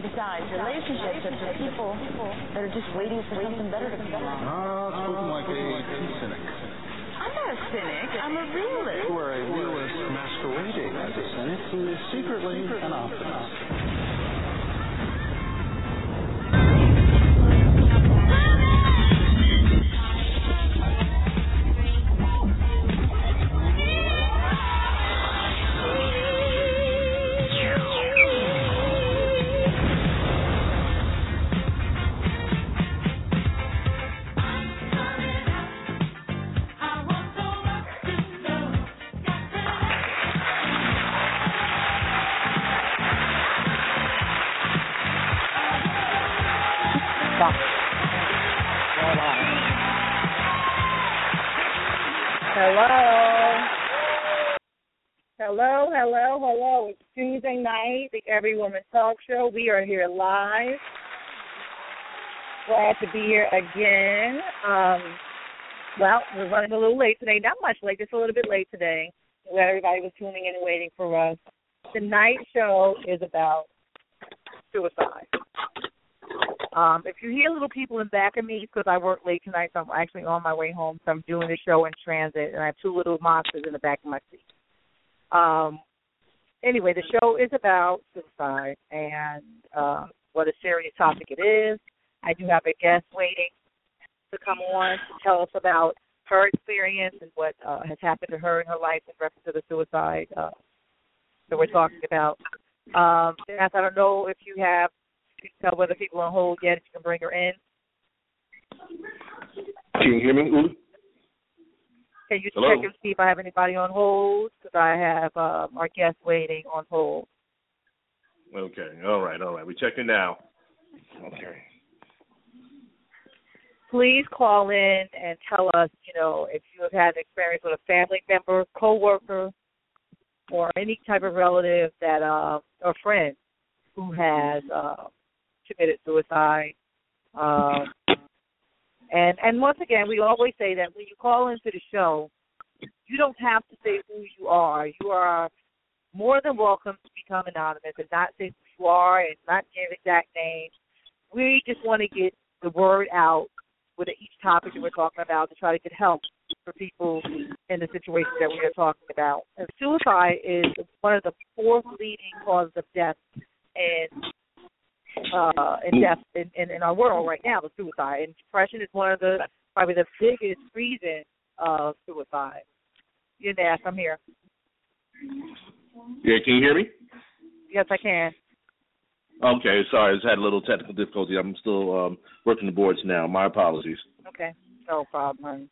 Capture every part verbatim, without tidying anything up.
Besides, relationships are for people that are just waiting for something better to come along. Ah, spoken like a cynic. I'm not a cynic. I'm a realist. You are a realist masquerading as a cynic who is secretly an optimist. Hello. Hello, hello, hello. It's Tuesday night, the Every Woman Talk Show. We are here live. Glad to be here again. Um, well, we're running a little late today. Not much late, just a little bit late today. Glad everybody was tuning in and waiting for us. Tonight's show is about suicide. Um, if you hear little people in back of me, it's because I work late tonight, so I'm actually on my way home. So I'm doing the show in transit, and I have two little monsters in the back of my seat. Um, anyway, the show is about suicide and uh, what a serious topic it is. I do have a guest waiting to come on to tell us about her experience and what uh, has happened to her in her life in reference to the suicide uh, that we're talking about. Um, I don't know if you have You can tell whether people are on hold yet, if you can bring her in. Can you hear me, Uli? Can you Hello? check and see if I have anybody on hold? Because I have um, our guest waiting on hold. Okay, all right, all right. We're checking now. Okay. Please call in and tell us, you know, if you have had an experience with a family member, coworker, or any type of relative that, uh, or friend who has uh, committed suicide. Um, and and once again, we always say that when you call into the show, you don't have to say who you are. You are more than welcome to become anonymous and not say who you are and not give exact names. We just want to get the word out with each topic that we're talking about to try to get help for people in the situation that we are talking about. And suicide is one of the fourth leading causes of death and uh, in death in, in, in our world right now, the suicide. And depression is one of the, probably the biggest reason of suicide. You're there, I'm here. Yeah, can you hear me? Yes, I can. Okay, sorry, I just had a little technical difficulty. I'm still um, working the boards now. My apologies. Okay, no problem.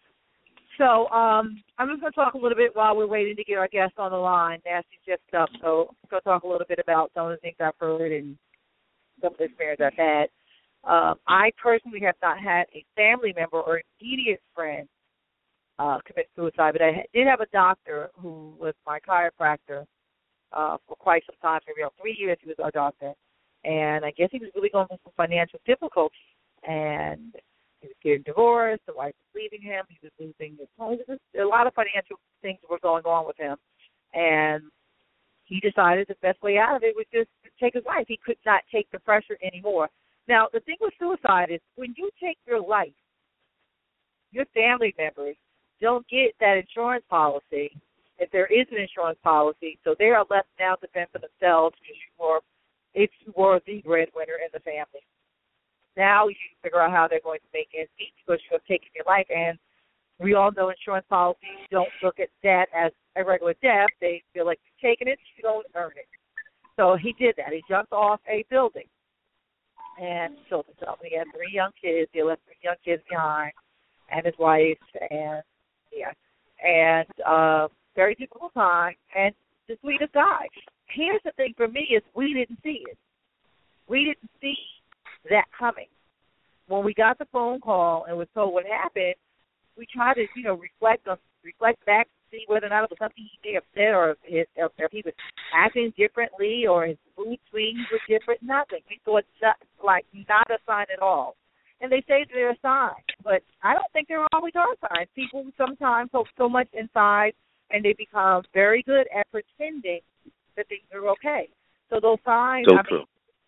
So um, I'm just going to talk a little bit while we're waiting to get our guest on the line. Nasty's just up, so I'm going to talk a little bit about some of the things I've heard and some of the experience I've had. Um, I personally have not had a family member or immediate friend uh, commit suicide, but I did have a doctor who was my chiropractor uh, for quite some time, maybe about three years he was our doctor, and I guess he was really going through some financial difficulties, and he was getting divorced, the wife was leaving him, he was losing his home. There was a lot of financial things were going on with him. And he decided the best way out of it was just to take his life. He could not take the pressure anymore. Now, the thing with suicide is when you take your life, your family members don't get that insurance policy, if there is an insurance policy, so they are left now to fend for themselves because you were, if you were the breadwinner in the family. Now you figure out how they're going to make ends meet because you have taken your life. And we all know insurance policies don't look at that as a regular death. They feel like you've taken it, you don't earn it. So he did that. He jumped off a building and killed himself. He had three young kids. He left three young kids behind and his wife. And, yeah, and uh, very difficult time. And the sweetest guy. Here's the thing for me is we didn't see it. We didn't see that coming. When we got the phone call and was told what happened, we tried to, you know, reflect on, reflect back to see whether or not it was something he may have said or if, his, if he was acting differently or his mood swings were different. Nothing. We thought not, like not a sign at all. And they say they're a sign, but I don't think there always are signs. People sometimes hold so much inside and they become very good at pretending that things are okay. So those signs, So I true. mean,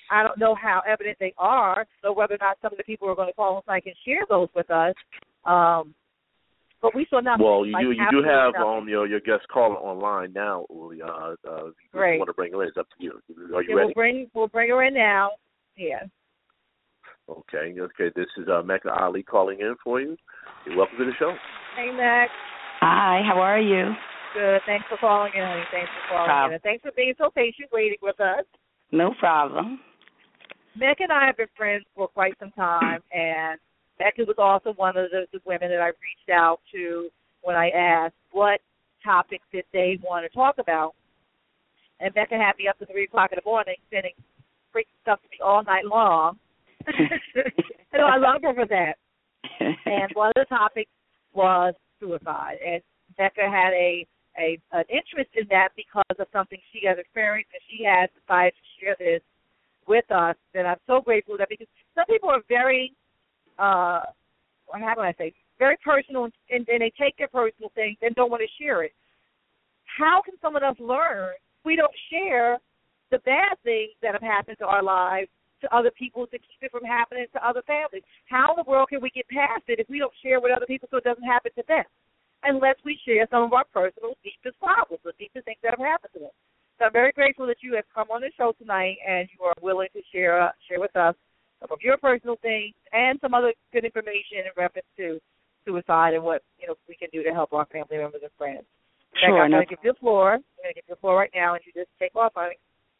I don't know how evident they are, or whether or not some of the people who are going to call us like and share those with us. Um, but we saw nothing. Well, you like, do you do have nothing. um your your guest caller online now, Uli. Uh, uh, if you Great. want to bring her in, it's up to you. Are you yeah, ready? We'll bring we'll bring her in now. Yeah. Okay. Okay. This is uh, Mecca Ali calling in for you. You're welcome to the show. Hey, Mac. Hi. How are you? Good. Thanks for calling in, honey. Thanks for calling Problem. in, and thanks for being so patient, waiting with us. No problem. Meg and I have been friends for quite some time, and Becca was also one of the, the women that I reached out to when I asked what topics did they want to talk about. And Becca had me up to three o'clock in the morning sending freaking stuff to me all night long. And I love her for that. And one of the topics was suicide. And Becca had a, a an interest in that because of something she has experienced, and she has decided to share this with us. And I'm so grateful for that, because some people are very, uh, how do I say, very personal, and, and they take their personal things and don't want to share it. How can someone else learn if we don't share the bad things that have happened to our lives to other people to keep it from happening to other families? How in the world can we get past it if we don't share with other people so it doesn't happen to them? Unless we share some of our personal, deepest problems, the deepest things that have happened to them. So I'm very grateful that you have come on the show tonight and you are willing to share uh, share with us some of your personal things and some other good information in reference to suicide and what, you know, we can do to help our family members and friends. Sure. I'm no. going to give you the floor. I'm going to give you the floor right now, and you just take off, honey.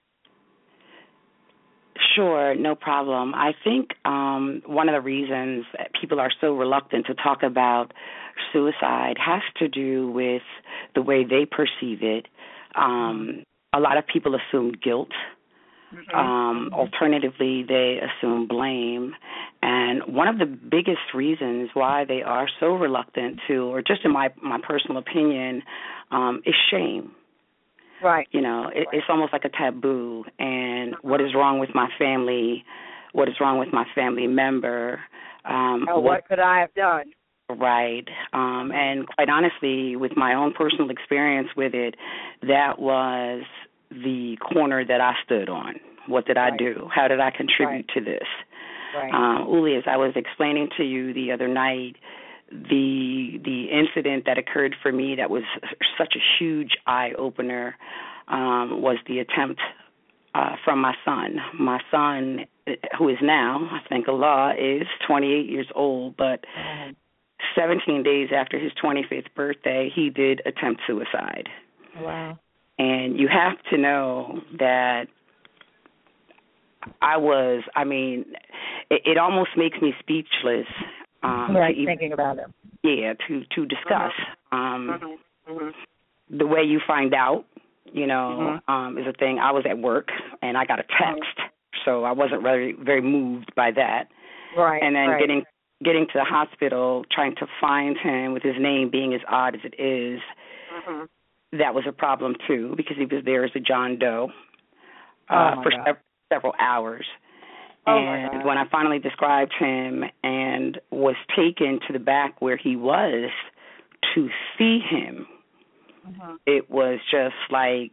Sure, no problem. I think um, one of the reasons that people are so reluctant to talk about suicide has to do with the way they perceive it. Um, a lot of people assume guilt. Mm-hmm. Um, alternatively, they assume blame. And one of the biggest reasons why they are so reluctant to, or just in my, my personal opinion, um, is shame. Right. You know, it, it's almost like a taboo. And what is wrong with my family? What is wrong with my family member? Um, oh, what, what could I have done? Right. Um, and quite honestly, with my own personal experience with it, that was the corner that I stood on. What did I right. do? How did I contribute right. to this? Right. Um, Uli, as I was explaining to you the other night, the the incident that occurred for me that was such a huge eye-opener um, was the attempt uh, from my son. My son, who is now, I thank Allah, is twenty-eight years old, but mm-hmm. seventeen days after his twenty-fifth birthday, he did attempt suicide. Wow. And you have to know that I was, I mean, it, it almost makes me speechless. Um, right, to even, thinking about it. Yeah, to, to discuss. Mm-hmm. Um, mm-hmm. Mm-hmm. The way you find out, you know, mm-hmm. um, is a thing. I was at work, and I got a text, mm-hmm. so I wasn't very, very moved by that. Right, And then right. getting getting to the hospital, trying to find him with his name being as odd as it is, mm-hmm. that was a problem, too, because he was there as a John Doe uh, oh for sev- several hours. Oh and when I finally described him and was taken to the back where he was to see him, mm-hmm. it was just like,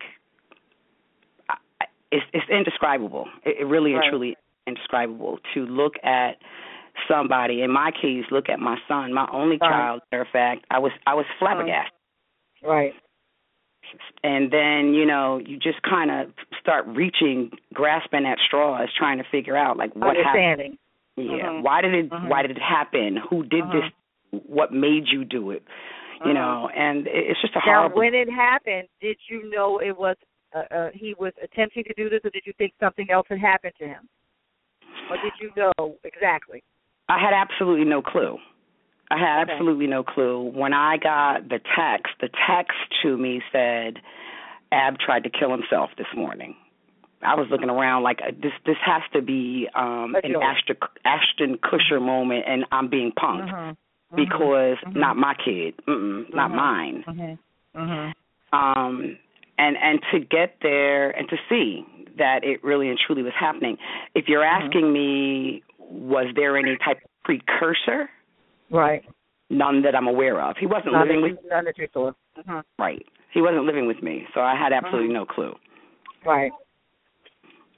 it's, it's indescribable. It, it really right. and truly is indescribable to look at somebody, in my case, look at my son, my only right. child, matter of fact, I was, I was flabbergasted. Right. And then, you know, you just kind of start reaching, grasping at straws, trying to figure out, like, what happened. Yeah. Mm-hmm. Why did it mm-hmm. Why did it happen? Who did mm-hmm. this? What made you do it? You mm-hmm. know, and it's just a horrible. Now, when it happened, did you know it was uh, uh, he was attempting to do this, or did you think something else had happened to him? Or did you know exactly? I had absolutely no clue. I had okay. absolutely no clue. When I got the text, the text to me said, Ab tried to kill himself this morning. I was looking around like, this This has to be um, an Ashton, Ashton Kutcher moment, and I'm being punked mm-hmm. because mm-hmm. not my kid, Mm-mm, mm-hmm. not mine. Mm-hmm. Mm-hmm. Um, and, and to get there and to see that it really and truly was happening. If you're asking mm-hmm. me, was there any type of precursor? Right. None that I'm aware of. He wasn't none living that you, with None that you saw. Mm-hmm. Right. He wasn't living with me, so I had absolutely mm-hmm. no clue. Right.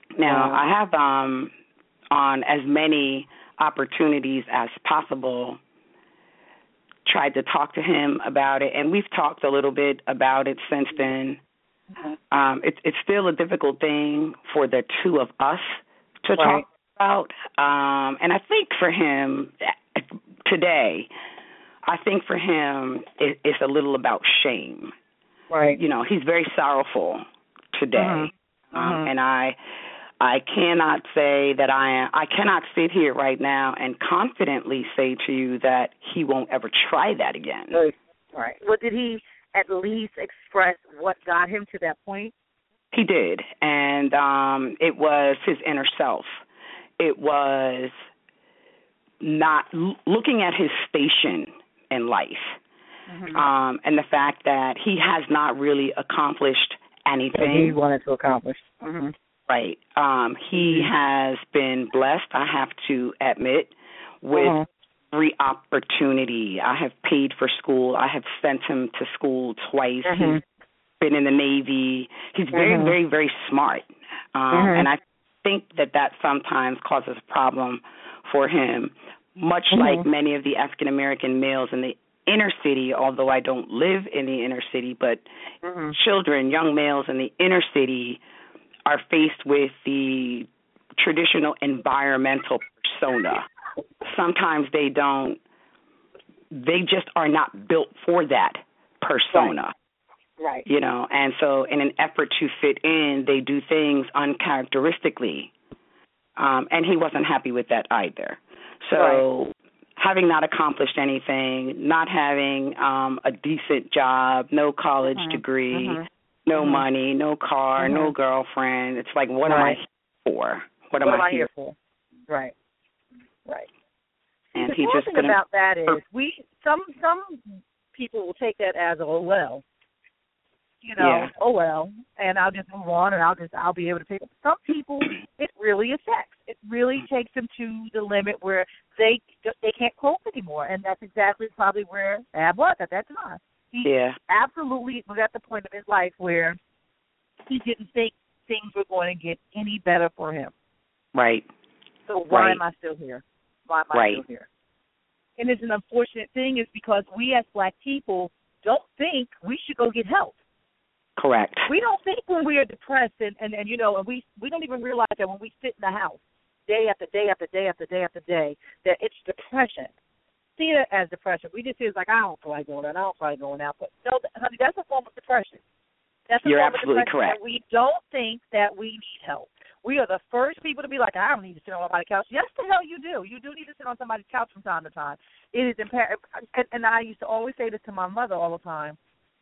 Now, I have um, on as many opportunities as possible tried to talk to him about it, and we've talked a little bit about it since then. Um, it, it's still a difficult thing for the two of us to right. talk about, um, and I think for him today, I think for him it, it's a little about shame. Right. You know, he's very sorrowful today, Mm-hmm. Um, Mm-hmm. and I, I cannot say that I am. I cannot sit here right now and confidently say to you that he won't ever try that again. Right. Well, did he at least express what got him to that point? He did, and um, it was his inner self. It was not l- looking at his station in life, mm-hmm. um, and the fact that he has not really accomplished anything. That he wanted to accomplish. Mm-hmm. Right. Um, he mm-hmm. has been blessed, I have to admit, with mm-hmm. every opportunity. I have paid for school. I have sent him to school twice. Mm-hmm. He's been in the Navy. He's very, mm-hmm. very, very smart. Um, mm-hmm. And I think that that sometimes causes a problem for him, much mm-hmm. like many of the African-American males in the inner city, although I don't live in the inner city, but mm-hmm. children, young males in the inner city are faced with the traditional environmental persona. Sometimes they don't, they just are not built for that persona. Right. right. You know, and so in an effort to fit in, they do things uncharacteristically. Um, and he wasn't happy with that either. So right. having not accomplished anything, not having um, a decent job, no college mm-hmm. degree, mm-hmm. no mm-hmm. money, no car, mm-hmm. no girlfriend. It's like, what right. am I here for? What am what I, I here for? Right, right. And the he cool just thing about that is we some some people will take that as oh well, you know, yeah. oh well, and I'll just move on and I'll just I'll be able to pick up. Some people it really affects. It really takes them to the limit where they they can't cope anymore, and that's exactly probably where Ab was at that time. He yeah. absolutely was at the point of his life where he didn't think things were going to get any better for him. Right. So why right. am I still here? Why am I right. still here? And it's an unfortunate thing is because we as black people don't think we should go get help. Correct. We don't think when we are depressed and, and, and you know, and we we don't even realize that when we sit in the house day after day after day after day after day, that it's depression. See it as depression. We just see it as like, I don't feel like going out, I don't feel like going out. But no, honey, that's a form of depression. That's a You're form absolutely of depression. correct. We don't think that we need help. We are the first people to be like, I don't need to sit on somebody's couch. Yes, the hell you do. You do need to sit on somebody's couch from time to time. It is imperative. And, and I used to always say this to my mother all the time.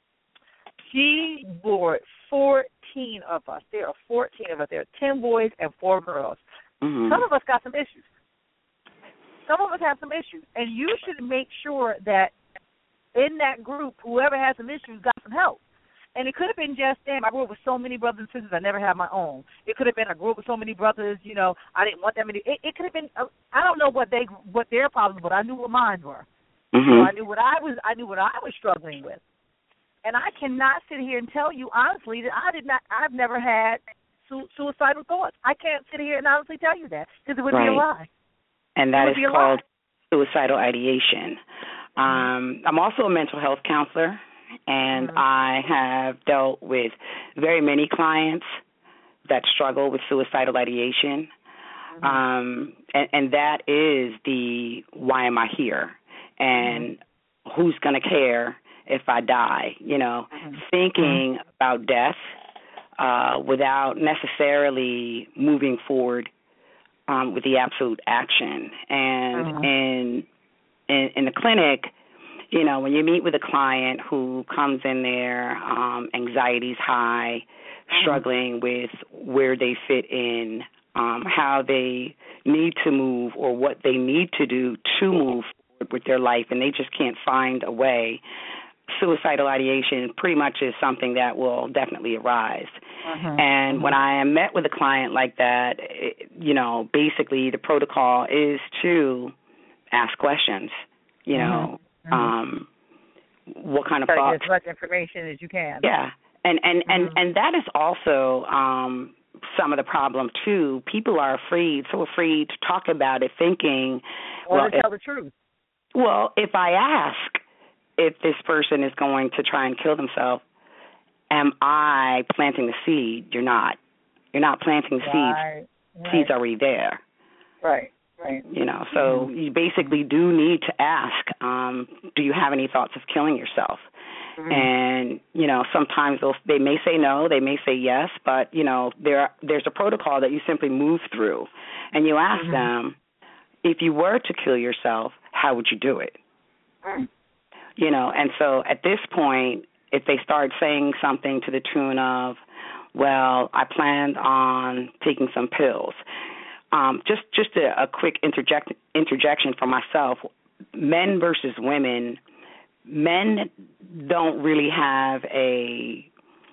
She bore fourteen of us. There are fourteen of us. There are ten boys and four girls. Mm-hmm. Some of us got some issues. Some of us have some issues. And you should make sure that in that group, whoever has some issues got some help. And it could have been just them. I grew up with so many brothers and sisters. I never had my own. It could have been I grew up with so many brothers. You know, I didn't want that many. It, it could have been. Uh, I don't know what they what their problems, but I knew what mine were. Mm-hmm. You know, I knew what I was. I knew what I was struggling with. And I cannot sit here and tell you honestly that I did not. I've never had su- suicidal thoughts. I can't sit here and honestly tell you that because it would right. be a lie. And that is called lie. suicidal ideation. Um, I'm also a mental health counselor. And mm-hmm. I have dealt with very many clients that struggle with suicidal ideation. Mm-hmm. Um, and, and that is the why am I here? And mm-hmm. who's going to care if I die? You know, mm-hmm. thinking mm-hmm. about death uh, without necessarily moving forward um, with the absolute action. And mm-hmm. in, in in the clinic, you know, when you meet with a client who comes in there, um, anxiety's high, struggling with where they fit in, um, how they need to move or what they need to do to move forward with their life, and they just can't find a way, suicidal ideation pretty much is something that will definitely arise. Uh-huh. And uh-huh. when I am met with a client like that, it, you know, basically the protocol is to ask questions, you uh-huh. know, Mm-hmm. Um, what kind of try thoughts? to get as much information as you can. Yeah, and and, mm-hmm. and, and that is also um, some of the problem too. People are afraid, so afraid to talk about it, thinking, or well, to tell if, the truth. Well, if I ask if this person is going to try and kill themselves, am I planting the seed? You're not. You're not planting the right. seeds. Right. Seeds are already there. Right. Right. You know, so mm-hmm. you basically do need to ask, um, do you have any thoughts of killing yourself? Mm-hmm. And, you know, sometimes they'll, they may say no, they may say yes, but, you know, there there's a protocol that you simply move through. And you ask mm-hmm. them, if you were to kill yourself, how would you do it? Mm-hmm. You know, and so at this point, if they start saying something to the tune of, well, I planned on taking some pills. Um, just just a, a quick interject, interjection for myself. Men versus women, men don't really have a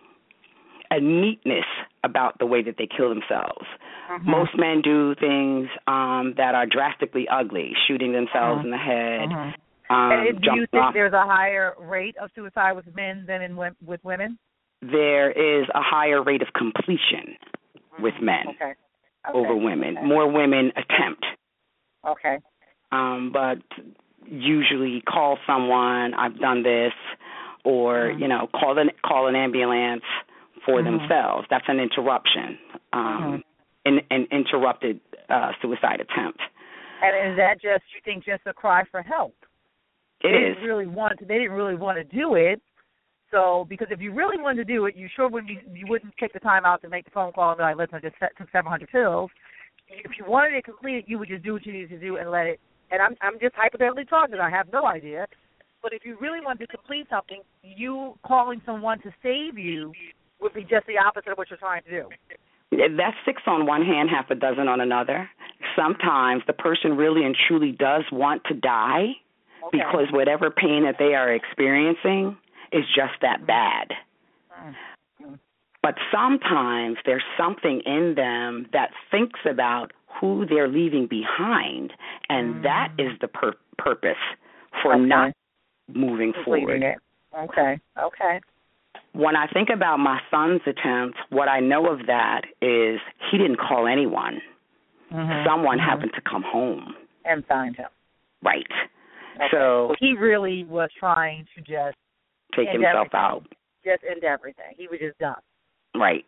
a neatness about the way that they kill themselves. Uh-huh. Most men do things um, that are drastically ugly, shooting themselves uh-huh. in the head. Uh-huh. Um, and do you think off. There's a higher rate of suicide with men than in with women? There is a higher rate of completion uh-huh. with men. Okay. Okay. Over women. Okay. More women attempt. Okay. Um, but usually call someone, I've done this, or, mm-hmm. you know, call an, call an ambulance for mm-hmm. themselves. That's an interruption, um, mm-hmm. an, an interrupted uh, suicide attempt. And is that just, you think, just a cry for help? It they is. Didn't really want to, they didn't really want to do it. So, because if you really wanted to do it, you sure wouldn't be, you wouldn't take the time out to make the phone call and be like, listen, I just took seven hundred pills. If you wanted it completed, you would just do what you needed to do and let it. And I'm I'm just hypothetically talking. I have no idea. But if you really wanted to complete something, you calling someone to save you would be just the opposite of what you're trying to do. That's six on one hand, half a dozen on another. Sometimes the person really and truly does want to die okay. because whatever pain that they are experiencing is just that bad. Mm-hmm. But sometimes there's something in them that thinks about who they're leaving behind, and mm-hmm. that is the pur- purpose for okay. not moving forward. It. Okay, okay. When I think about my son's attempt, what I know of that is he didn't call anyone. Mm-hmm. Someone mm-hmm. happened to come home. And find him. Right. Okay. So, so he really was trying to just take himself everything. out. Just end everything. He was just done. Right.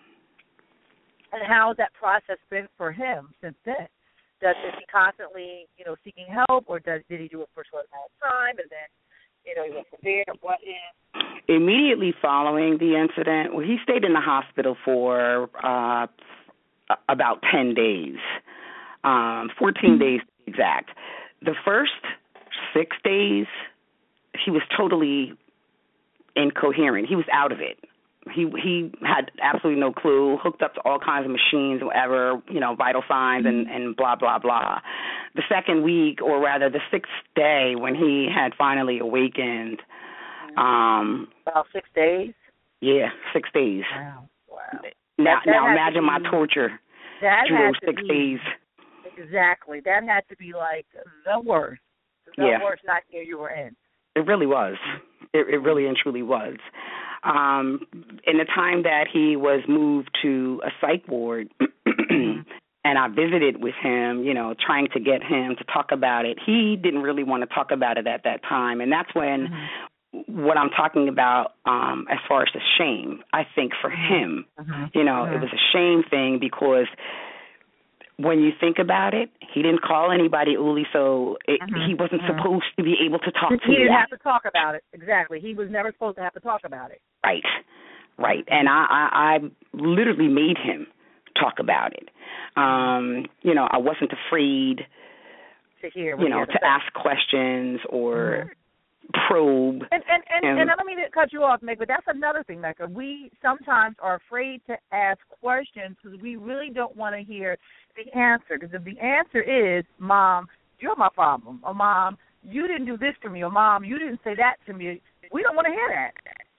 And how has that process been for him since then? Does is he constantly, you know, seeking help, or does did he do it for a short amount of time, and then, you know, he went from there? What is? Immediately following the incident, well, he stayed in the hospital for uh, about ten days, um, fourteen days to be exact. The first six days, he was totally incoherent. He was out of it. He he had absolutely no clue, hooked up to all kinds of machines, whatever, you know, vital signs and, and blah, blah, blah. The second week, or rather the sixth day, when he had finally awakened. Um, About six days? Yeah, six days. Wow. Wow. Now, that, that now imagine be, my torture that through those six be, days. Exactly. That had to be like the worst. The yeah. worst nightmare you were in. It really was. It, it really and truly was. Um, in the time that he was moved to a psych ward, and I visited with him, you know, trying to get him to talk about it, he didn't really want to talk about it at that time. And that's when mm-hmm. what I'm talking about um, as far as the shame, I think for him, mm-hmm. you know, mm-hmm. it was a shame thing because when you think about it, he didn't call anybody, Uli, so it, mm-hmm. he wasn't mm-hmm. supposed to be able to talk to He you. didn't have to talk about it. Exactly. He was never supposed to have to talk about it. Right, right. And I, I, I literally made him talk about it. Um, you know, I wasn't afraid, to hear, you know, to say. ask questions or mm-hmm. probe. And and, and, and, and I don't mean to cut you off, Meg, but that's another thing, Mecca. We sometimes are afraid to ask questions because we really don't want to hear the answer. Because if the answer is, Mom, you're my problem, or Mom, you didn't do this to me, or Mom, you didn't say that to me, we don't want to hear that.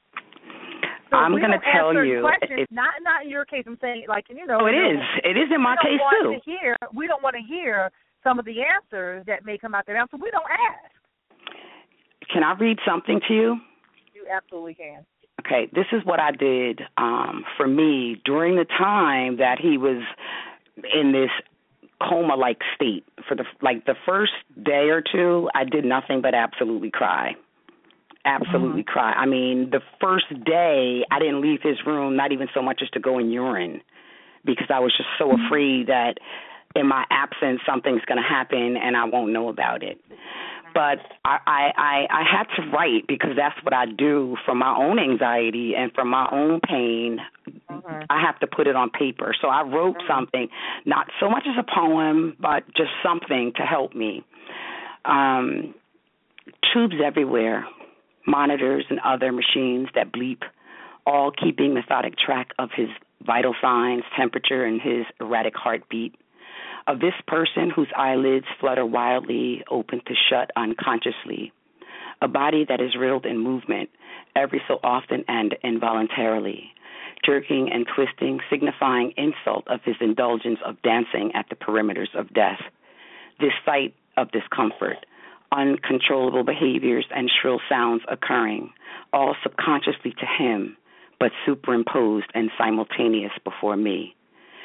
So I'm going to tell you. It, not not in your case. I'm saying, like, you know. Oh, it is. Know, it is in my case, too. To hear, we don't want to hear some of the answers that may come out there. So we don't ask. Can I read something to you? You absolutely can. Okay, this is what I did um, for me during the time that he was in this coma-like state. For the like the first day or two, I did nothing but absolutely cry. Absolutely mm-hmm. cry. I mean, the first day, I didn't leave his room, not even so much as to go and urine, because I was just so afraid that in my absence something's going to happen and I won't know about it. But I, I, I had to write because that's what I do for my own anxiety and for my own pain. Mm-hmm. I have to put it on paper. So I wrote mm-hmm. something, not so much as a poem, but just something to help me. Um, tubes everywhere, monitors and other machines that bleep, all keeping methodic track of his vital signs, temperature, and his erratic heartbeat. Of this person whose eyelids flutter wildly, open to shut unconsciously. A body that is riddled in movement every so often and involuntarily, jerking and twisting, signifying insult of his indulgence of dancing at the perimeters of death. This sight of discomfort, uncontrollable behaviors and shrill sounds occurring, all subconsciously to him, but superimposed and simultaneous before me.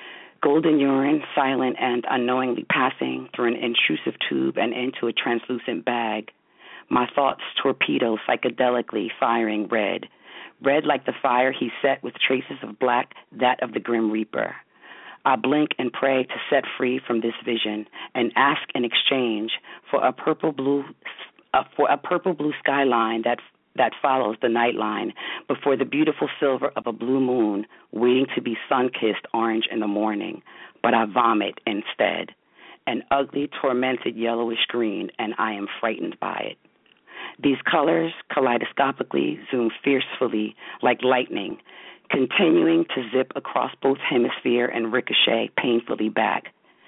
Golden urine, silent and unknowingly passing through an intrusive tube and into a translucent bag. My thoughts torpedo psychedelically firing red. Red like the fire he set with traces of black, that of the Grim Reaper. I blink and pray to set free from this vision and ask in exchange for a purple blue uh, for a purple blue skyline that that follows the night line before the beautiful silver of a blue moon waiting to be sun-kissed orange in the morning, but I vomit instead, an ugly, tormented yellowish green, and I am frightened by it. These colors kaleidoscopically zoom fiercely like lightning, continuing to zip across both hemisphere and ricochet painfully back.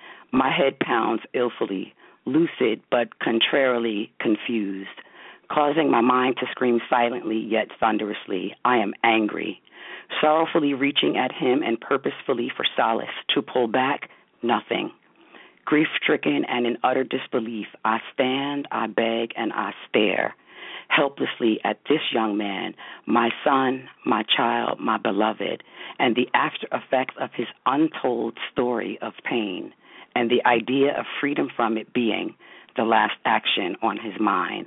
My head pounds illfully, lucid but contrarily confused, causing my mind to scream silently yet thunderously. I am angry, sorrowfully reaching at him and purposefully for solace. To pull back, nothing. Grief-stricken and in utter disbelief, I stand, I beg, and I stare helplessly at this young man, my son, my child, my beloved, and the after effects of his untold story of pain, and the idea of freedom from it being the last action on his mind.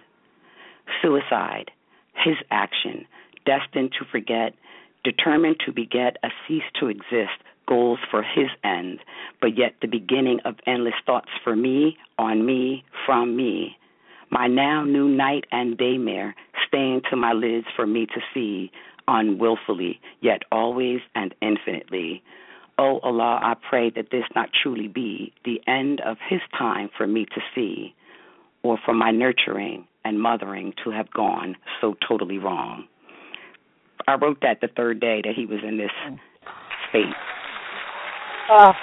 Suicide, his action, destined to forget, determined to beget a cease to exist, goals for his end, but yet the beginning of endless thoughts for me, on me, from me. My now new night and daymare, staying to my lids for me to see, unwillfully, yet always and infinitely. O Allah, I pray that this not truly be the end of his time for me to see, or for my nurturing and mothering to have gone so totally wrong. I wrote that the third day that he was in this state. Uh,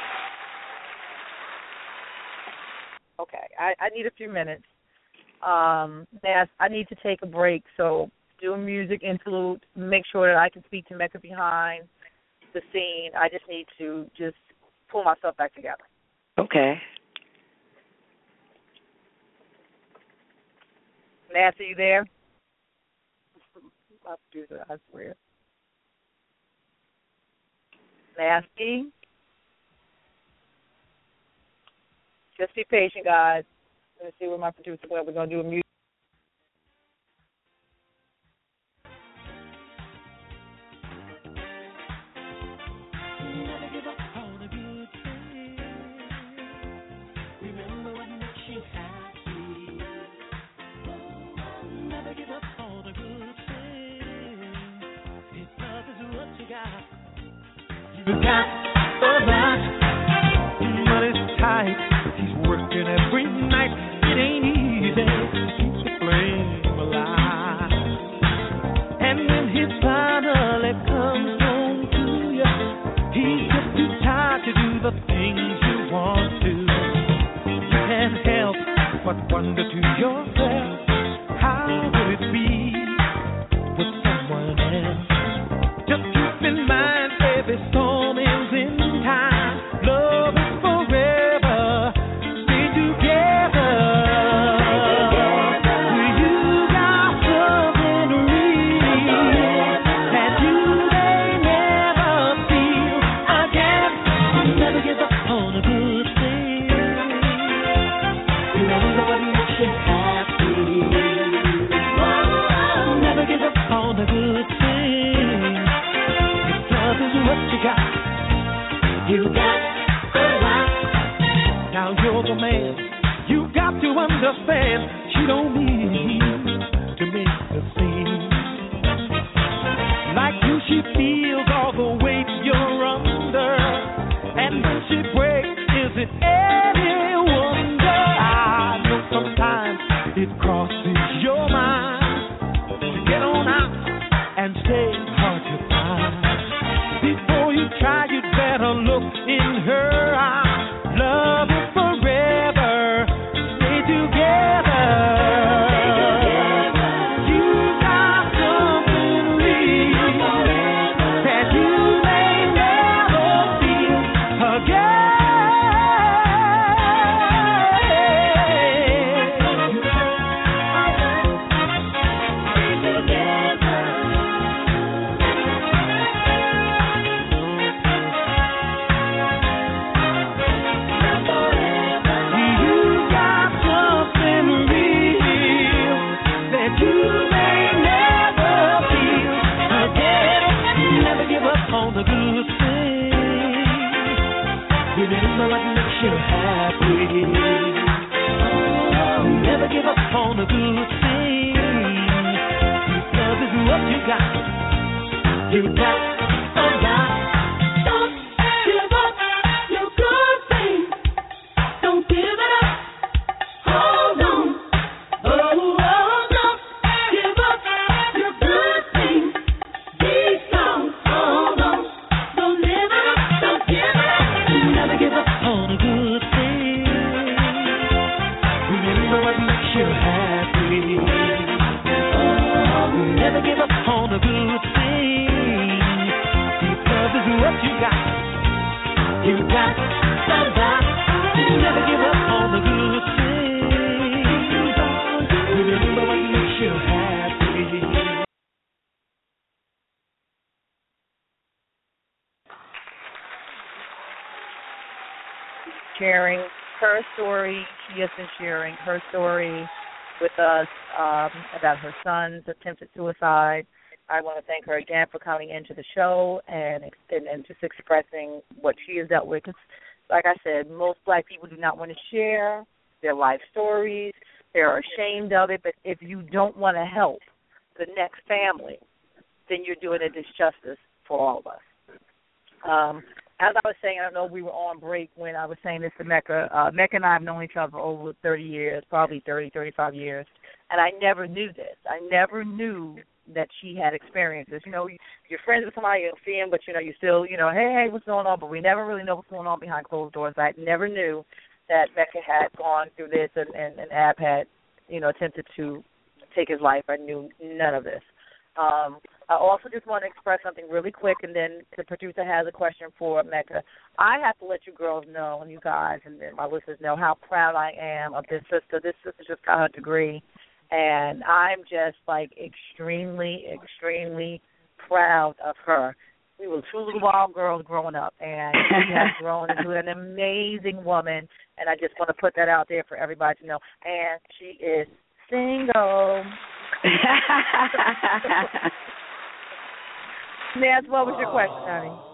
okay, I, I need a few minutes. Um, Nas, I need to take a break, so do a music interlude, make sure that I can speak to Mecca behind the scene. I just need to just pull myself back together. Okay. Nas, are you there? I'll do that, I swear. Nasty. Just be patient, guys. Let's see what my producer went. We're going to do a music. You got a lot, money's tight, he's working every night, it ain't easy to blame a lie. And when he finally comes home to you, he's just too tired to do the things you want to. You can't help but wonder to yourself, how would it be with someone else? Just keep in mind every storm ends in time. Love is forever. Stay together. You got something real. in her eyes. Love will forever stay together. You got something real that you may never feel again. Remember what makes you happy. Oh, never give up on a good thing. Love is what you got. You got a lot. Don't give up your good thing. Don't give it up. Hold on. Oh, oh, don't give up your good thing. Be strong. Hold on. Don't live it up. Don't give it up. Never give up on a good thing. Remember what makes you happy. Oh, never give up on a good thing. Because it's what you got. You got somebody. Never give up on a good thing. Remember what makes you happy. Sharing her story. She has been sharing her story with us um, about her son's attempted suicide. I want to thank her again for coming into the show and, and, and just expressing what she has dealt with. 'Cause, like I said, most black people do not want to share their life stories. They're ashamed of it. But if you don't want to help the next family, then you're doing a disjustice for all of us. Um, As I was saying, I don't know if we were on break when I was saying this to Mecca. Uh, Mecca and I have known each other for over thirty years, probably thirty, thirty-five years, and I never knew this. I never knew that she had experiences. You know, you're friends with somebody, you don't see them, but, you know, you still, you know, hey, hey, what's going on? But we never really know what's going on behind closed doors. I never knew that Mecca had gone through this and, and, and Ab had, you know, attempted to take his life. I knew none of this. Um, I also just want to express something really quick, and then the producer has a question for Mecca. I have to let you girls know, and you guys and my listeners know how proud I am of this sister. This sister just got her degree, and I'm just, like, extremely, extremely proud of her. We were two little wild girls growing up, and she has grown into an amazing woman, and I just want to put that out there for everybody to know. And she is single. Naz, what was your question,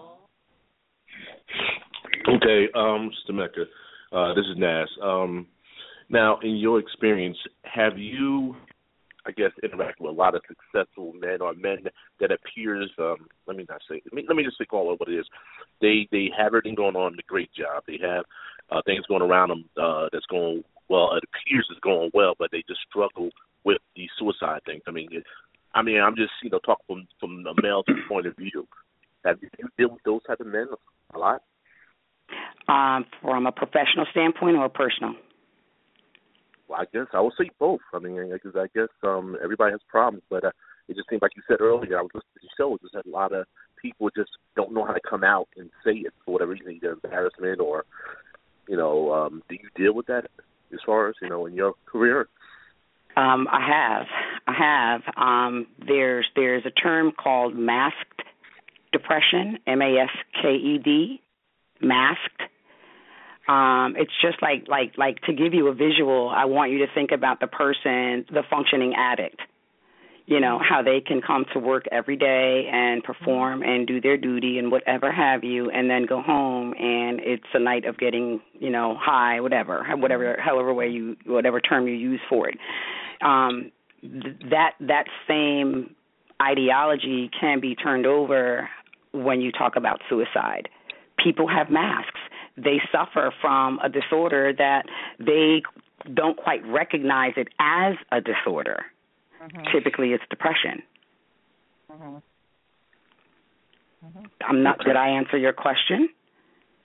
honey? Okay, um, Mister Mecca, uh, this is Naz. Um, now, in your experience, have you, I guess, interacted with a lot of successful men or men that appears, um, let me not say, let me, let me just say call it what it is. They they have everything going on, a great job. They have uh, things going around them uh, that's going, well, it appears it's going well, but they just struggle with the suicide things. I mean, it, I mean, I'm just, you know, talking from, from a male point of view. Have you dealt with those type of men a lot? Um, from a professional standpoint or personal? Well, I guess I would say both. I mean, because I guess um, everybody has problems, but uh, it just seems like you said earlier, I was listening to the show, just that a lot of people just don't know how to come out and say it for whatever reason, either embarrassment or, you know, um, do you deal with that as far as, you know, in your career? Um, I have. I have. Um, there's there's a term called masked depression, M A S K E D, masked. Um, it's just like, like, like to give you a visual, I want you to think about the person, the functioning addict, you know, how they can come to work every day and perform and do their duty and whatever have you, and then go home and it's a night of getting, you know, high, whatever, whatever, however way you, whatever term you use for it. Um, th- that that same ideology can be turned over when you talk about suicide. People have masks. They suffer from a disorder that they don't quite recognize it as a disorder. Mm-hmm. Typically, it's depression. Mm-hmm. Mm-hmm. I'm not. Did I answer your question?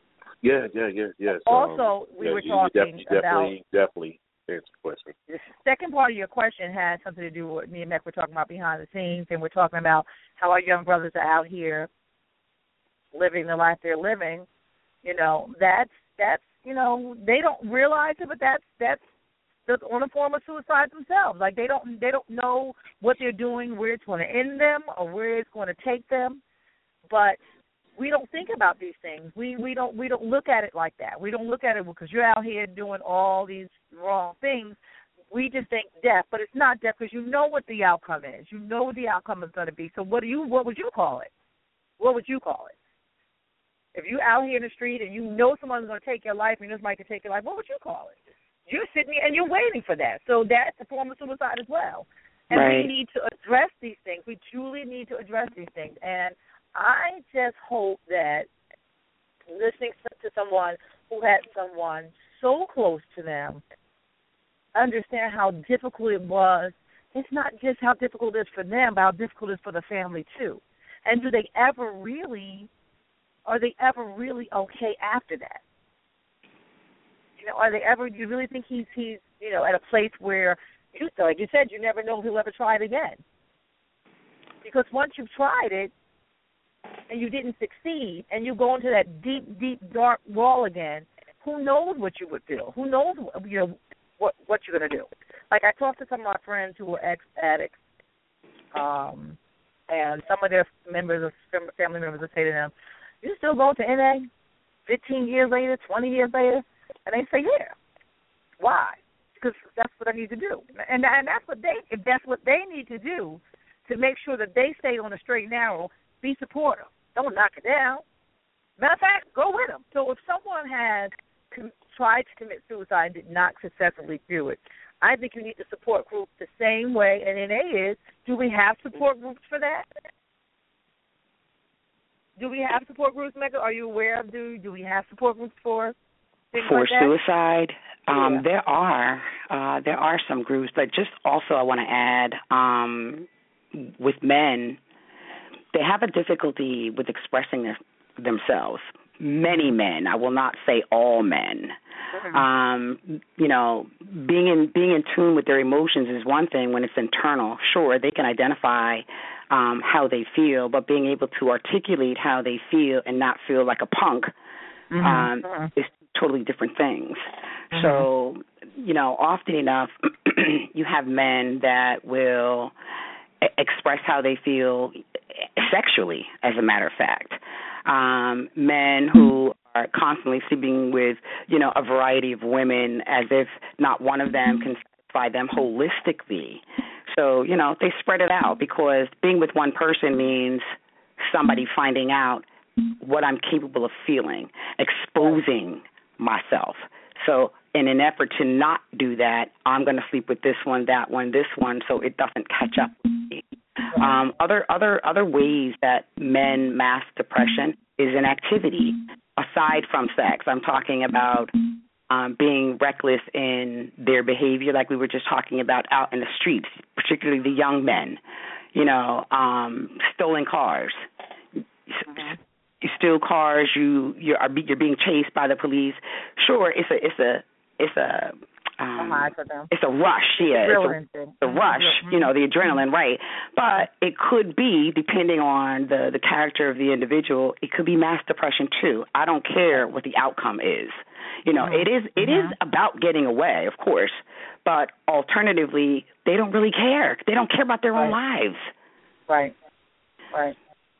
Yeah, yeah, yeah, yes. Also, um, we yeah, were you, talking you definitely, about definitely, definitely answer the question. the second part of your question had something to do with what me and Mac were talking about behind the scenes, and we're talking about how our young brothers are out here living the life they're living. You know, that's that's you know they don't realize it, but that's that's that's on a form of suicide themselves. Like they don't they don't know what they're doing, where it's going to end them, or where it's going to take them. But we don't think about these things. We we don't we don't look at it like that. We don't look at it because you're out here doing all these wrong things. We just think death, but it's not death because you know what the outcome is. You know what the outcome is going to be. So what do you what would you call it? What would you call it? If you're out here in the street and you know someone's going to take your life and this might could take your life, what would you call it? You're sitting here and you're waiting for that. So that's a form of suicide as well. And right. we need to address these things. We truly need to address these things. And I just hope that listening to someone who had someone so close to them understand how difficult it was. It's not just how difficult it is for them, but how difficult it is for the family too. And do they ever really, are they ever really okay after that? You know, are they ever? Do you really think he's he's you know at a place where you like you said you never know if he'll ever try it again? Because once you've tried it and you didn't succeed, and you go into that deep, deep, dark wall again, who knows what you would feel? Who knows you know what what you're gonna do? Like I talked to some of my friends who were ex-addicts, um, and some of their members, of family members, would say to them, "You still going to N A? Fifteen years later, twenty years later?" And they say, yeah. Why? Because that's what I need to do. And and that's what they if that's what they need to do to make sure that they stay on the straight and narrow, be supportive. Don't knock it down. Matter of fact, go with them. So if someone has com- tried to commit suicide and did not successfully do it, I think you need to support groups the same way an N A is. Do we have support groups for that? Do we have support groups, Mecca? Are you aware of do do we have support groups for For like suicide, um, yeah. there are uh, there are some groups, but just also I want to add, um, with men, they have a difficulty with expressing their, themselves. Many men, I will not say all men. Mm-hmm. Um, you know, being in being in tune with their emotions is one thing when it's internal. Sure, they can identify um, how they feel, but being able to articulate how they feel and not feel like a punk mm-hmm. um, mm-hmm. is totally different things. Mm-hmm. So, you know, often enough, you have men that will express how they feel sexually, as a matter of fact. Um, men who are constantly sleeping with, you know, a variety of women as if not one of them can satisfy them holistically. So, you know, they spread it out because being with one person means somebody finding out what I'm capable of feeling, exposing myself. So in an effort to not do that, I'm going to sleep with this one, that one, this one, so it doesn't catch up with me. Um, other other other ways that men mask depression is in activity aside from sex. I'm talking about um, being reckless in their behavior, like we were just talking about out in the streets, particularly the young men. You know, um, stolen cars. Mm-hmm. You steal cars. You you are you're being chased by the police. Sure, it's a it's a it's a um, it's a rush. Yeah, it's a, it's a rush. You know, the adrenaline, right? But it could be, depending on the the character of the individual, it could be mass depression too. I don't care what the outcome is. You know, it is it is about getting away, of course. But alternatively, they don't really care. They don't care about their own lives. Right. Right.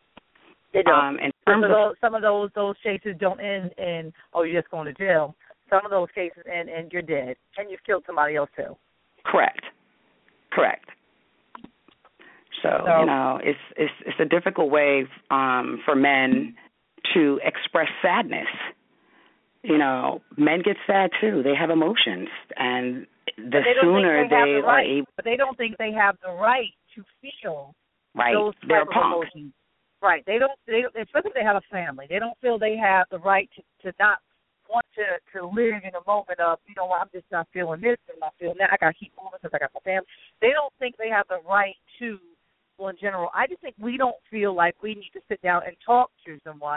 They don't. Um, in some, terms of of those, some of those those cases don't end in, oh, you're just going to jail. Some of those cases end and you're dead, and you've killed somebody else too. Correct. Correct. So, so you know, it's it's it's a difficult way um, for men to express sadness. You know, men get sad too. They have emotions, and the sooner they, they the right, are able, but they don't think they have the right to feel right. those They're type of punk. emotions. Right. They don't. They especially if they have a family. They don't feel they have the right to, to not want to, to live in a moment of, you know, I'm just not feeling this and I'm not feeling that. I got to keep moving because I got my family. They don't think they have the right to. Well, in general, I just think we don't feel like we need to sit down and talk to someone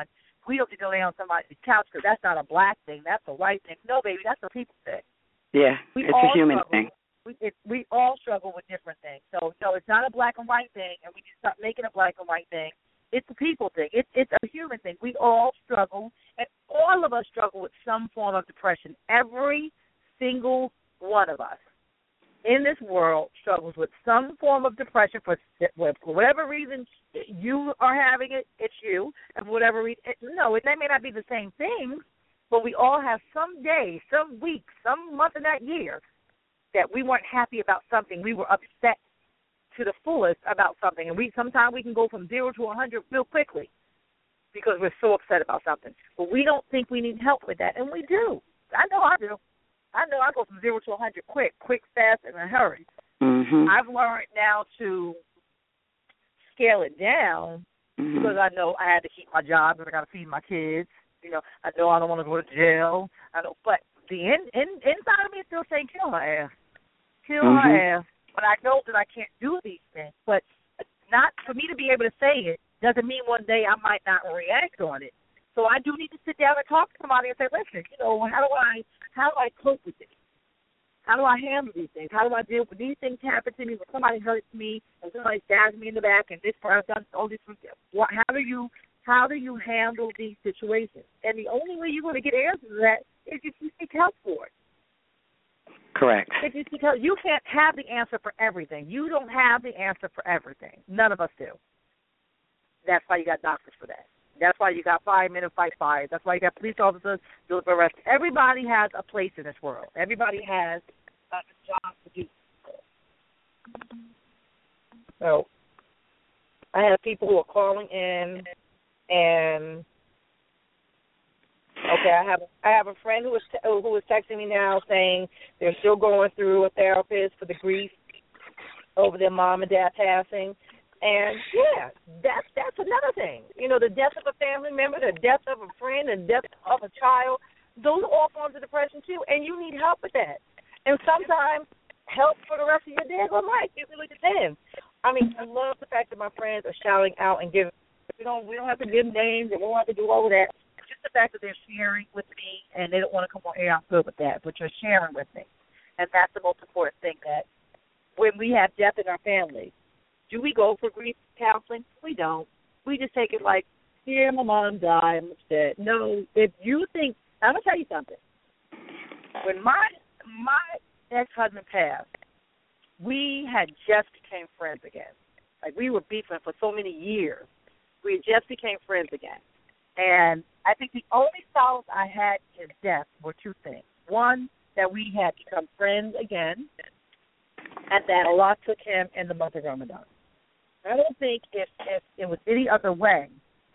we don't need to lay on somebody's couch because that's not a black thing. That's a white thing. No, baby, that's a people thing. Yeah, we it's all a human struggle. thing. We, it, we all struggle with different things. So, no, it's not a black and white thing, and we just stop making a black and white thing. It's a people thing. It's it's a human thing. We all struggle, and all of us struggle with some form of depression. Every single one of us in this world struggles with some form of depression for, for whatever reason you are having it, it's you. And for whatever reason, it, no, it may not be the same thing, but we all have some day, some week, some month in that year that we weren't happy about something. We were upset to the fullest about something. And we sometimes we can go from zero to one hundred real quickly because we're so upset about something. But we don't think we need help with that, and we do. I know I do. I know I go from zero to one hundred quick, quick, fast, in a hurry. Mm-hmm. I've learned now to scale it down mm-hmm. because I know I had to keep my job because I got to feed my kids. You know, I know I don't want to go to jail. I know, but the in, in, inside of me is still saying, kill her ass. Kill mm-hmm. her ass. But I know that I can't do these things. But not for me to be able to say it doesn't mean one day I might not react on it. So I do need to sit down and talk to somebody and say, listen, you know, how do I how do I cope with this? How do I handle these things? How do I deal with these things happen to me when somebody hurts me and somebody stabs me in the back and this person does all this? What, how do you how do you handle these situations? And the only way you're going to get answers to that is if you seek help for it. Correct. If you seek help, you can't have the answer for everything. You don't have the answer for everything. None of us do. That's why you got doctors for that. That's why you got firemen who fight fires. That's why you got police officers doing arrests. Everybody has a place in this world. Everybody has a job to do. So I have people who are calling in, and okay, I have I have a friend who was t- who was texting me now saying they're still going through a therapist for the grief over their mom and dad passing. And, yeah, that's, that's another thing. You know, the death of a family member, the death of a friend, the death of a child, those are all forms of depression, too, and you need help with that. And sometimes help for the rest of your days or life. It really depends. I mean, I love the fact that my friends are shouting out and giving, you know, we don't have to give names and we don't have to do all of that. Just the fact that they're sharing with me and they don't want to come on air, I'm good with that, but you're sharing with me. And that's the most important thing, that when we have death in our family, do we go for grief counseling? We don't. We just take it like, yeah, my mom died, I'm upset. No, if you think, I'm going to tell you something. When my my ex-husband passed, we had just became friends again. Like, we were beefing for so many years. We just became friends again. And I think the only solace I had in his death were two things. One, that we had become friends again, and that Allah took him in the month of Ramadan. I don't think if, if it was any other way,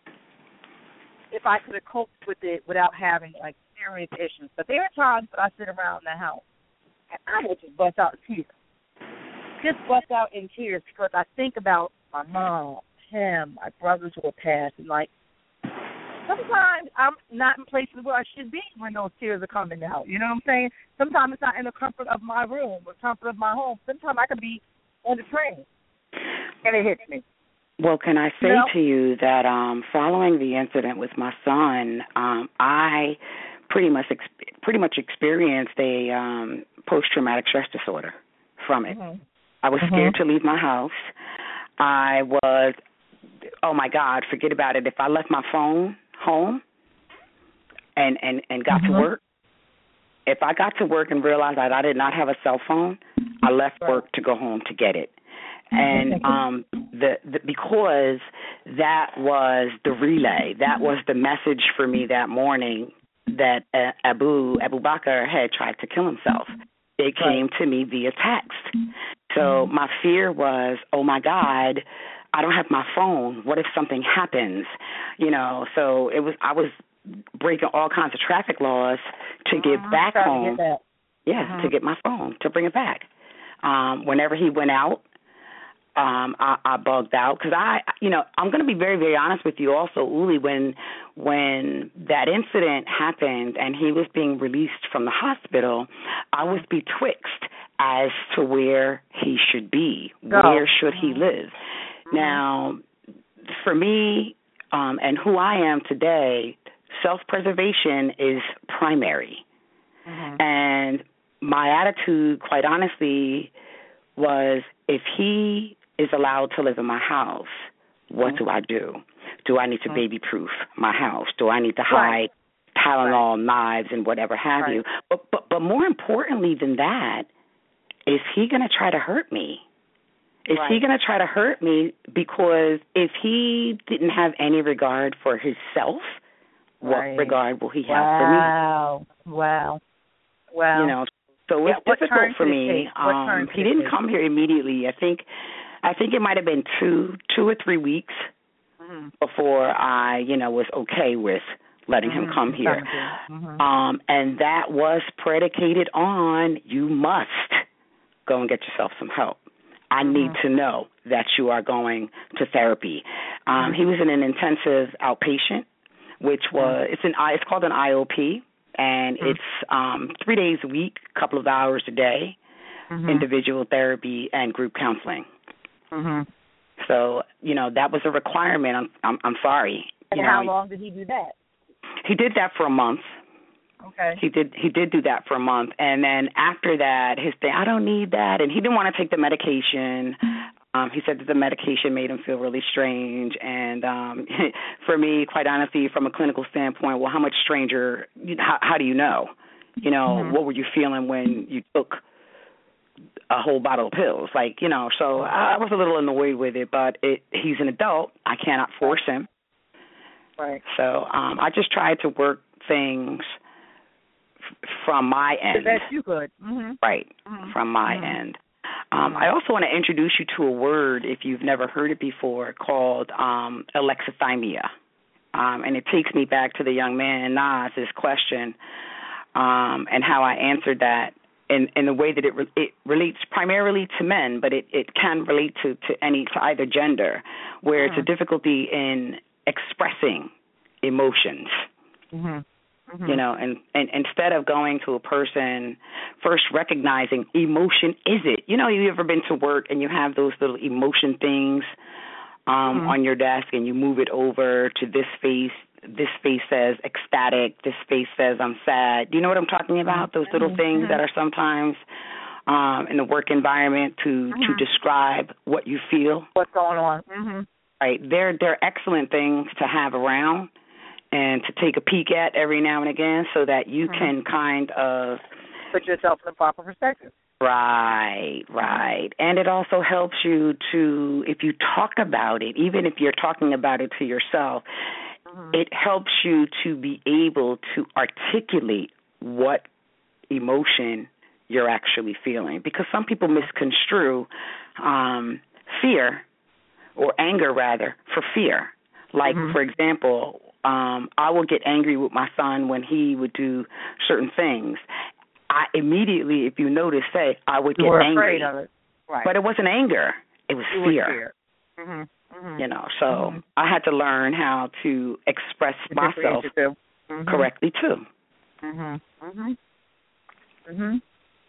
if I could have coped with it without having, like, serious issues. But there are times that I sit around the house, and I will just bust out in tears. Just bust out in tears because I think about my mom, him, my brothers who are passed, and, like, sometimes I'm not in places where I should be when those tears are coming out. You know what I'm saying? Sometimes it's not in the comfort of my room or comfort of my home. Sometimes I could be on the train, and it hits me. Well, can I say no. to you that um, following the incident with my son, um, I pretty much ex- pretty much experienced a um, post-traumatic stress disorder from it. Mm-hmm. I was mm-hmm. scared to leave my house. I was, oh, my God, forget about it. If I left my phone home and, and, and got mm-hmm. to work, if I got to work and realized that I did not have a cell phone, I left right. work to go home to get it. And um, the, the because that was the relay, that was the message for me that morning that uh, Abu Abu Bakr had tried to kill himself. It came right. to me via text. So my fear was, oh, my God, I don't have my phone. What if something happens? You know, so it was I was breaking all kinds of traffic laws to get uh-huh. back Trying home. To get yeah, uh-huh. to get my phone, to bring it back. Um, whenever he went out, Um, I, I bugged out because I, you know, I'm going to be very, very honest with you also, Uli, when when that incident happened and he was being released from the hospital, I was betwixt as to where he should be, Go. where should he live. Mm-hmm. Now, for me um, and who I am today, self-preservation is primary. Mm-hmm. And my attitude, quite honestly, was if he is allowed to live in my house, what mm-hmm. do I do? Do I need to mm-hmm. baby-proof my house? Do I need to hide right. Tylenol, right. knives, and whatever have right. you? But, but but more importantly than that, is he going to try to hurt me? Is right. he going to try to hurt me? Because if he didn't have any regard for himself, right. what regard will he have wow. for me? Wow, wow, wow. You know, so yeah, it's difficult for me. Um, he didn't come here immediately. I think, I think it might have been two, two or three weeks mm-hmm. before I, you know, was okay with letting mm-hmm. him come here. Mm-hmm. Um, and that was predicated on you must go and get yourself some help. I mm-hmm. need to know that you are going to therapy. Um, mm-hmm. He was in an intensive outpatient, which was mm-hmm. it's an it's called an I O P, and mm-hmm. it's um, three days a week, a couple of hours a day, mm-hmm. individual therapy and group counseling. Mm-hmm. So you know that was a requirement. I'm I'm, I'm sorry. And you how know, long did he do that? He did that for a month. Okay. He did he did do that for a month, and then after that, his thing, I don't need that, and he didn't want to take the medication. Um, he said that the medication made him feel really strange, and um, for me, quite honestly, from a clinical standpoint, well, how much stranger? How, how do you know? You know, mm-hmm. what were you feeling when you took a whole bottle of pills? Like, you know, so I was a little annoyed with it, but it, he's an adult. I cannot force him. Right. So um, I just tried to work things from my end. That you could. Mm-hmm. Right, mm-hmm. from my mm-hmm. end. Um, I also want to introduce you to a word, if you've never heard it before, called um, alexithymia. Um, and it takes me back to the young man, Nas's question, um, and how I answered that in, in the way that it, re- it relates primarily to men, but it, it can relate to, to any to either gender, where mm-hmm. it's a difficulty in expressing emotions. Mm-hmm. Mm-hmm. You know, and, and instead of going to a person, first recognizing emotion is it. You know, you ever been to work and you have those little emotion things um, mm-hmm. on your desk and you move it over to this face. This face says ecstatic. This face says I'm sad. Do you know what I'm talking about? Those little things mm-hmm. that are sometimes um, in the work environment to, mm-hmm. to describe what you feel. What's going on. Mm-hmm. Right. They're, they're excellent things to have around and to take a peek at every now and again so that you mm-hmm. can kind of put yourself in the proper perspective. Right, right. And it also helps you to, if you talk about it, even if you're talking about it to yourself, mm-hmm. it helps you to be able to articulate what emotion you're actually feeling. Because some people misconstrue um, fear, or anger rather, for fear. Like, mm-hmm. for example, Um, I will get angry with my son when he would do certain things. I immediately, if you notice, say I would you get were angry. Afraid of it. Right. But it wasn't anger; it was it fear. Was fear. Mm-hmm. Mm-hmm. You know, so mm-hmm. I had to learn how to express myself mm-hmm. correctly too. Mhm. Mhm. Mhm.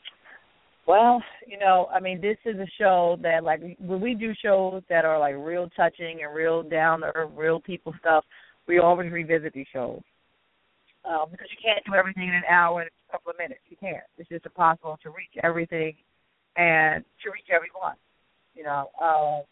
Well, you know, I mean, this is a show that, like, when we do shows that are like real touching and real down to earth, real people stuff. We always revisit these shows um, because you can't do everything in an hour and a couple of minutes. You can't. It's just impossible to reach everything and to reach everyone. You know, um,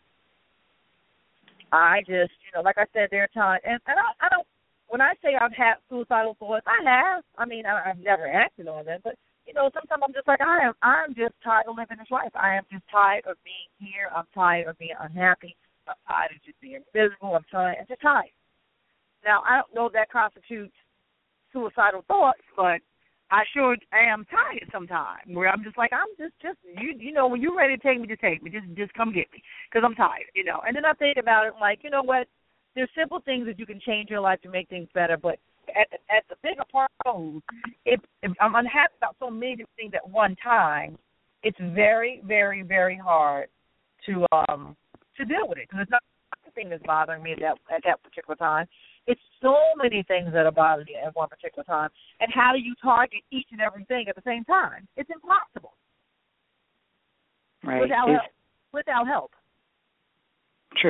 I just, you know, like I said, there are times, and, and I, I don't. When I say I've had suicidal thoughts, I have. I mean, I, I've never acted on them, but you know, sometimes I'm just like, I am. I'm just tired of living this life. I am just tired of being here. I'm tired of being unhappy. I'm tired of just being miserable. I'm tired. I'm just tired. Now, I don't know if that constitutes suicidal thoughts, but I sure am tired sometimes, where I'm just like, I'm just, just you you know, when you're ready to take me, just take me. Just just come get me, because I'm tired, you know. And then I think about it like, you know what, there's simple things that you can change your life to make things better, but at the, at the bigger part of if, if I'm unhappy about so many things at one time, it's very, very, very hard to um to deal with it, because it's not the thing that's bothering me at that, at that particular time. It's so many things that are bothering you at one particular time. And how do you target each and everything at the same time? It's impossible. Right. Without it's, help. Without help. True.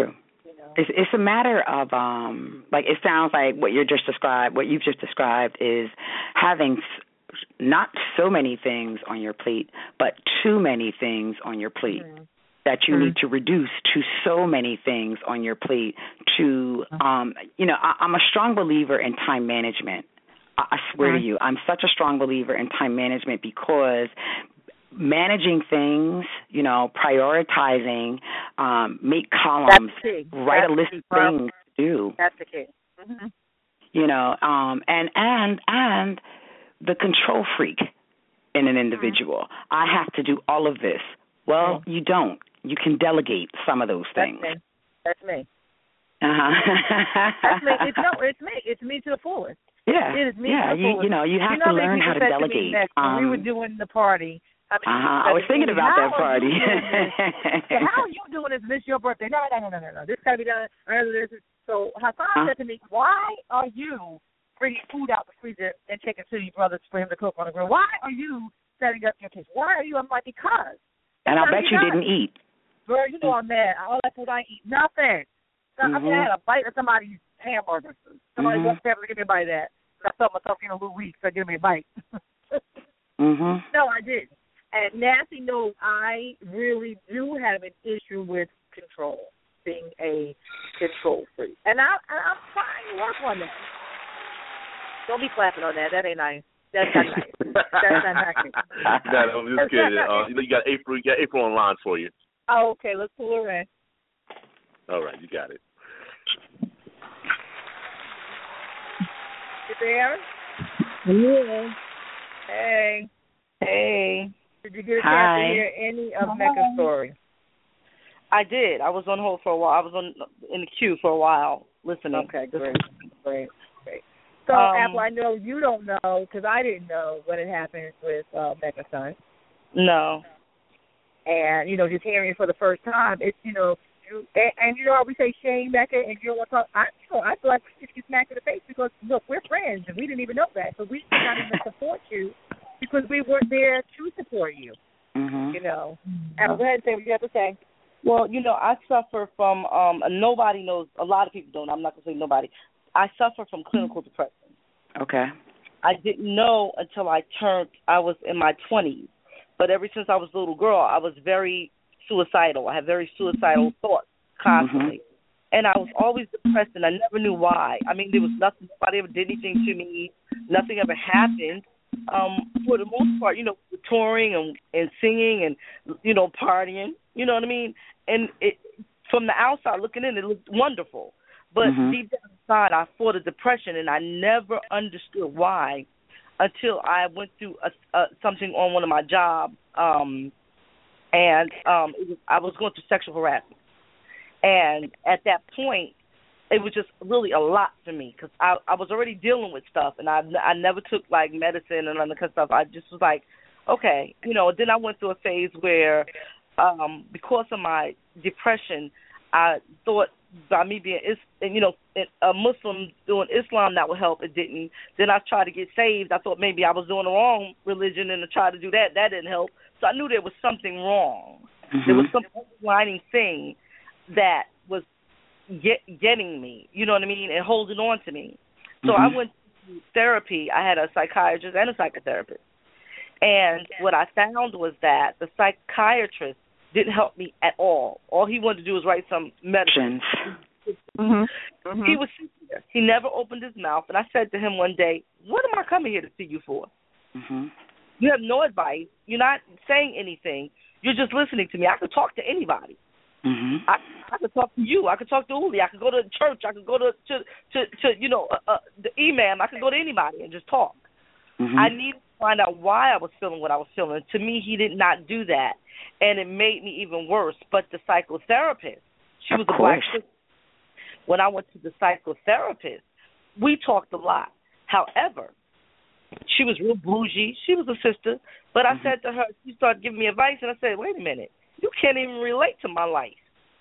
You know? It's, it's a matter of, um, like, it sounds like what you're just described, what you've just described is having not so many things on your plate, but too many things on your plate. Mm-hmm. That you mm-hmm. need to reduce to so many things on your plate to, um, you know, I, I'm a strong believer in time management. I, I swear mm-hmm. to you, I'm such a strong believer in time management because managing things, you know, prioritizing, um, make columns, write That's a list of things to do. That's the key. Mm-hmm. You know, um, and, and, and the control freak in an individual. Mm-hmm. I have to do all of this. Well, mm-hmm. you don't. You can delegate some of those things. That's me. That's me. Uh-huh. That's me. It's, no, it's me. It's me to the fullest. Yeah. It is me yeah. to the you, fullest. you know, you have you know to learn how to delegate. To um, when we were doing the party. I, mean, uh-huh. I was thinking about that party. So how are you doing this? This your birthday? No, no, no, no, no, no. This got to be done. So Hassan huh? said to me, why are you bringing food out the freezer and taking to your brothers for him to cook on the grill? Why are you setting up your kitchen? Why are you? I'm like, because. And I'll bet you done. didn't eat. Girl, you know I'm mad. All that food I eat, nothing. So, mm-hmm. I mean, I had a bite of somebody's hamburger. Somebody mm-hmm. walked over to give me a bite of that. I felt myself getting a little weak, so give me a bite. mm-hmm. No, I didn't. And Nancy knows I really do have an issue with control, being a control freak. And, I, and I'm trying to work on that. Don't be clapping on that. That ain't nice. That's not nice. That's not nice. No, I'm just kidding. Uh, you know, you got April. You got April online for you. Oh, okay. Let's pull her in. All right, you got it. You there? Yeah. Hey. Hey. Did you get a chance Hi. to hear any of Mecca's story? I did. I was on hold for a while. I was on in the queue for a while listening. Okay, great, great, great. So, um, Apple, I know you don't know because I didn't know what had happened with uh, Mecca's son. No. And, you know, just hearing it for the first time, it's, you know, you, and, and you know how we say shame Mecca and you don't want to talk. I, you know, I feel like we should get smacked in the face because, look, we're friends and we didn't even know that. So we did not even support you because we weren't there to support you. Mm-hmm. You know. Apple, go ahead and say what you have to say. Well, you know, I suffer from, um, nobody knows, a lot of people don't, I'm not going to say nobody. I suffer from clinical depression. Okay. I didn't know until I turned, I was in my twenties. But ever since I was a little girl, I was very suicidal. I had very suicidal thoughts constantly. Mm-hmm. And I was always depressed, and I never knew why. I mean, there was nothing, nobody ever did anything to me. Nothing ever happened. Um, for the most part, you know, touring and, and singing and, you know, partying. You know what I mean? And it, from the outside looking in, it looked wonderful. But mm-hmm. deep down inside, I fought a depression, and I never understood why until I went through a, a, something on one of my jobs, um, and um, it was, I was going through sexual harassment. And at that point, it was just really a lot for me because I, I was already dealing with stuff, and I, I never took, like, medicine and none of that stuff. I just was like, okay. You know, then I went through a phase where um, because of my depression, I thought by me being, you know, a Muslim doing Islam that would help. It didn't. Then I tried to get saved. I thought maybe I was doing the wrong religion and I tried to do that. That didn't help. So I knew there was something wrong. Mm-hmm. There was some underlying thing that was get, getting me, you know what I mean, and holding on to me. So mm-hmm. I went to therapy. I had a psychiatrist and a psychotherapist. And what I found was that the psychiatrist didn't help me at all. All he wanted to do was write some medicine. Mm-hmm. Mm-hmm. He was sitting there. He never opened his mouth. And I said to him one day, what am I coming here to see you for? Mm-hmm. You have no advice. You're not saying anything. You're just listening to me. I could talk to anybody. Mm-hmm. I, I could talk to you. I could talk to Uli. I could go to church. I could go to, to, to, to you know, uh, uh, the imam. I could go to anybody and just talk. Mm-hmm. I needed to find out why I was feeling what I was feeling. To me, he did not do that. And it made me even worse. But the psychotherapist, she of was a course. black sister. When I went to the psychotherapist, we talked a lot. However, she was real bougie. She was a sister. But I mm-hmm. said to her, she started giving me advice, and I said, wait a minute. You can't even relate to my life.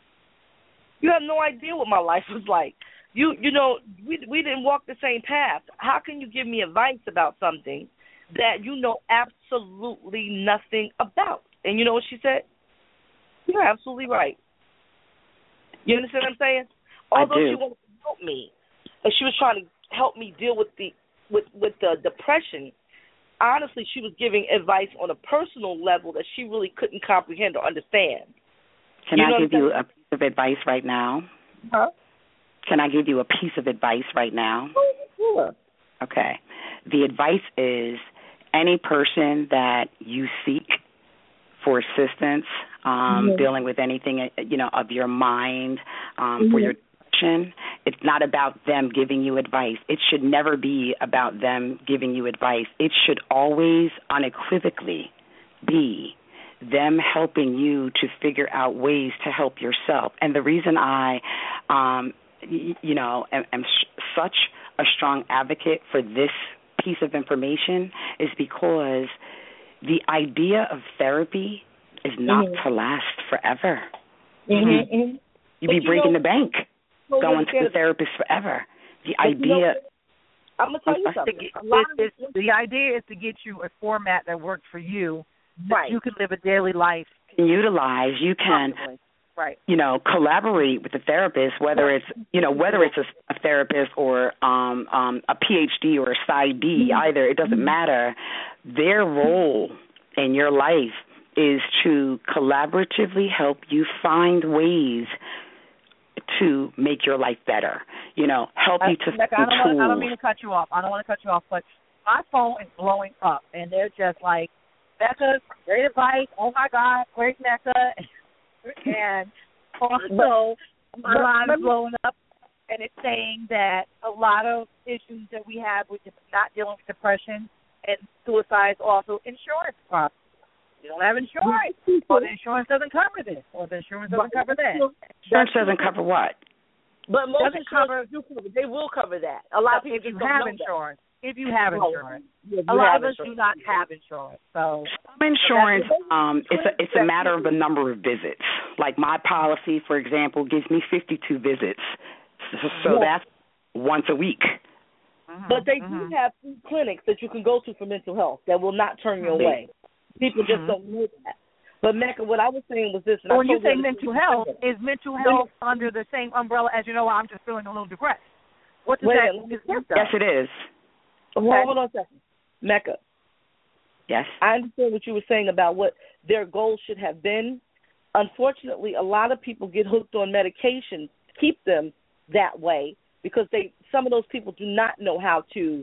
You have no idea what my life was like. You you know, we we didn't walk the same path. How can you give me advice about something that you know absolutely nothing about? And you know what she said? You're absolutely right. You understand what I'm saying? Although I do. she wanted to help me, and she was trying to help me deal with the with with the depression. Honestly, she was giving advice on a personal level that she really couldn't comprehend or understand. Can you I know give you a piece of advice right now? Huh? Can I give you a piece of advice right now? Sure. Okay. The advice is any person that you seek for assistance, um, mm-hmm. dealing with anything, you know, of your mind, um, mm-hmm. for your depression, it's not about them giving you advice. It should never be about them giving you advice. It should always unequivocally be them helping you to figure out ways to help yourself. And the reason I, um, y- you know, am, am sh- such a strong advocate for this piece of information is because the idea of therapy is not mm-hmm. to last forever. Mm-hmm. Mm-hmm. You'd be breaking know, the bank well, going to the therapist forever. The idea... You know, I'm going to tell you something. It's, it's, the idea is to get you a format that works for you, that right. you can live a daily life. Utilize. You can... Possibly. Right. You know, collaborate with the therapist, whether it's, you know, whether it's a, a therapist or um, um, a P H D or a PsyD, mm-hmm. either, it doesn't mm-hmm. matter. Their role in your life is to collaboratively help you find ways to make your life better. You know, help I, you to Becca, I don't, tools. want, I don't mean to cut you off. I don't want to cut you off, but my phone is blowing up, and they're just like, Becca, great advice. Oh, my God, great Becca. And also, my line is blowing up, and it's saying that a lot of issues that we have with not dealing with depression and suicide is also insurance problems. You don't have insurance, or the insurance doesn't cover this, or the insurance doesn't cover that. Insurance doesn't cover what? But most doesn't insurance do cover. They will cover that. A lot of people if you don't have know insurance. That. If you have insurance, yeah, a lot of us insurance. do not have insurance. So some insurance, um, it's a it's a matter of the number of visits. Like my policy, for example, gives me fifty-two visits, so, so yeah. that's once a week. Mm-hmm. But they mm-hmm. do have free clinics that you can go to for mental health that will not turn you away. People just mm-hmm. don't know that. But Mecca, what I was saying was this. And when I you say mental health, is mental health under the same umbrella as, you know, I'm just feeling a little depressed? What does Wait, that wait, Yes, it is. Okay. Hold on a second. Mecca. Yes. I understand what you were saying about what their goals should have been. Unfortunately, a lot of people get hooked on medication, keep them that way, because they some of those people do not know how to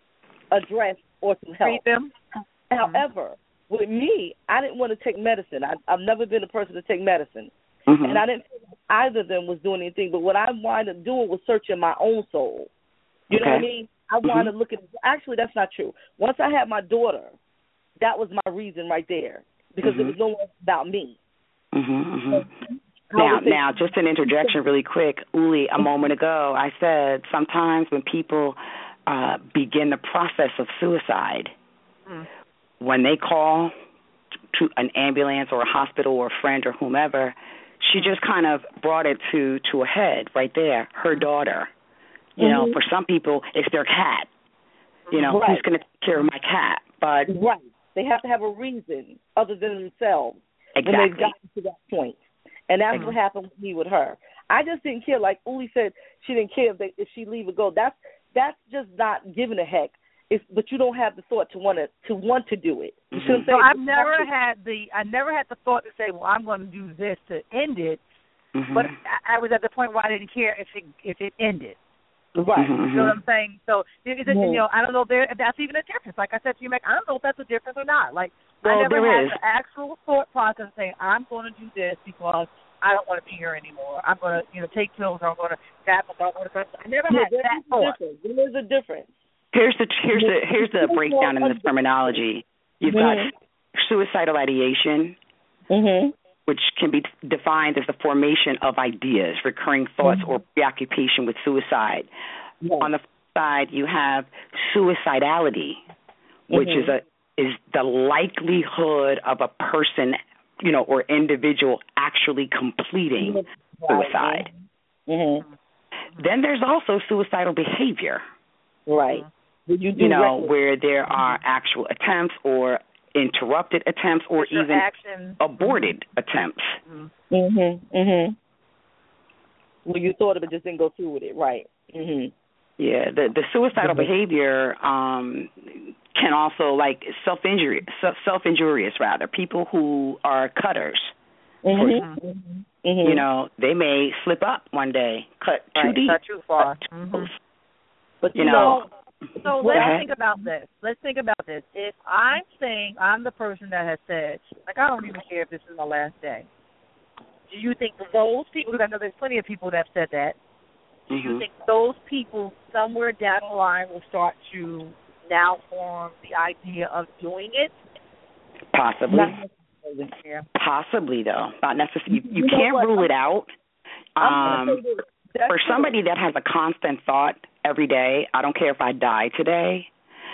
address or to help. Treat them. However, mm-hmm. with me, I didn't want to take medicine. I, I've never been a person to take medicine. Mm-hmm. And I didn't feel like either of them was doing anything. But what I wound up doing was searching my own soul. You okay. know what I mean? I mm-hmm. wanted to look at – actually, that's not true. Once I had my daughter, that was my reason right there, because mm-hmm. it was no longer about me. Mm-hmm, mm-hmm. Now, now, just an interjection really quick. Uli, a moment ago, I said sometimes when people uh, begin the process of suicide, mm. when they call to an ambulance or a hospital or a friend or whomever, she just kind of brought it to, to a head right there, her daughter. You know, mm-hmm. for some people, it's their cat. You know, right. who's going to take care of my cat? But right. They have to have a reason other than themselves exactly. when they've gotten to that point. And that's mm-hmm. what happened with me with her. I just didn't care. Like Uli said, she didn't care if, they, if she leave or go. That's that's just not giving a heck. It's, but you don't have the thought to want to to want to do it. You mm-hmm. see what I'm saying? So I've never had the I never had the thought to say, well, I'm going to do this to end it. Mm-hmm. But I, I was at the point where I didn't care if it if it ended. Right. Mm-hmm. You know what I'm saying? So, is it, mm-hmm. you know, I don't know if, there, if that's even a difference. Like I said to you, Mac, I don't know if that's a difference or not. Like, well, I never there had is. the actual thought process saying, I'm going to do this because I don't want to be here anymore. I'm going to, you know, take pills or I'm going to tap or I'm going to cut. I never yeah, had that thought. There is a difference. Here's the here's the here's the breakdown in the terminology. You've mm-hmm. got suicidal ideation, mm-hmm. which can be defined as the formation of ideas, recurring thoughts, mm-hmm. or preoccupation with suicide. Yes. On the side, you have suicidality, which mm-hmm. is a is the likelihood of a person, you know, or individual actually completing right. suicide. Mm-hmm. Then there's also suicidal behavior. Right. You, you know, record. where there are actual attempts or interrupted attempts or Your even action. aborted attempts. Mm-hmm. Mm-hmm. Well, you thought of it, just didn't go through with it, right? Mhm. Yeah, the the suicidal mm-hmm. behavior um, can also, like, self injury, self injurious rather. People who are cutters, mm-hmm. you know, they may slip up one day, cut too right, deep, cut too far. Cut too mm-hmm. But you, you know, know so let's ahead. think about this. Let's think about this. If I'm saying I'm the person that has said, like, I don't even care if this is my last day. Do you think those people, because I know there's plenty of people that have said that, do mm-hmm. you think those people somewhere down the line will start to now form the idea of doing it? Possibly. Yeah. Possibly, though. Not necessarily. You, you, you can't rule it out. Um, for somebody that has a constant thought every day, I don't care if I die today,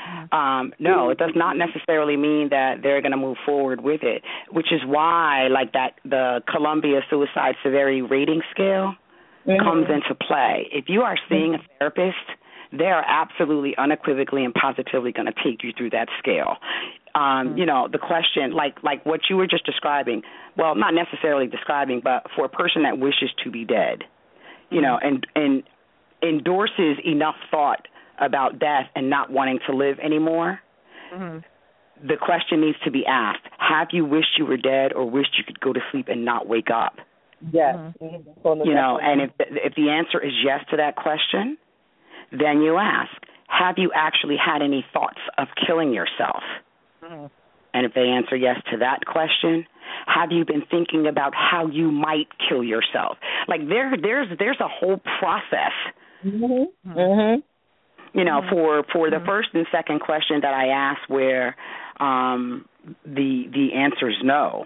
Um, no, it does not necessarily mean that they're going to move forward with it, which is why, like, that the Columbia Suicide Severity Rating Scale mm-hmm. comes into play. If you are seeing a therapist, they are absolutely unequivocally and positively going to take you through that scale. Um, mm-hmm. You know, the question, like like what you were just describing, well, not necessarily describing, but for a person that wishes to be dead, mm-hmm. you know, and, and endorses enough thought about death and not wanting to live anymore, mm-hmm. the question needs to be asked, have you wished you were dead or wished you could go to sleep and not wake up? Yes. Mm-hmm. You know, and if the, if the answer is yes to that question, then you ask, have you actually had any thoughts of killing yourself? Mm-hmm. And if they answer yes to that question, have you been thinking about how you might kill yourself? Like, there, there's there's a whole process. Mm-hmm. Mm-hmm. You know, for, for the first and second question that I asked where um, the the answer is no.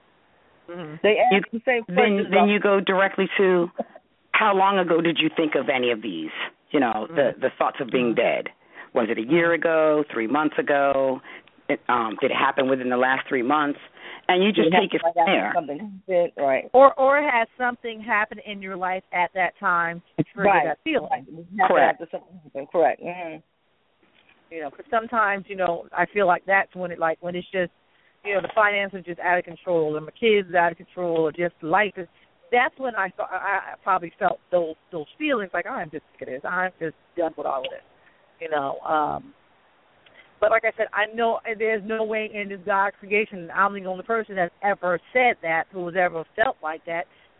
Mm-hmm. They ask you, the same then, then you go directly to, how long ago did you think of any of these? You know, mm-hmm. the, the thoughts of being dead. Was it a year ago, three months ago? It, um, did it happen within the last three months? And you just take it from there. Something, right. Or or has something happened in your life at that time to trigger right. that feeling? Right. Correct. Correct. Mm-hmm. You know, because sometimes, you know, I feel like that's when it, like, when it's just, you know, the finances are just out of control, or my kids are out of control, or just life is. That's when I thought I probably felt those those feelings like, oh, I'm just sick of this. I'm just done with all of this. You know. Um, But like I said, I know there's no way in this God creation, I'm the only person that's ever said that, who has ever felt like that.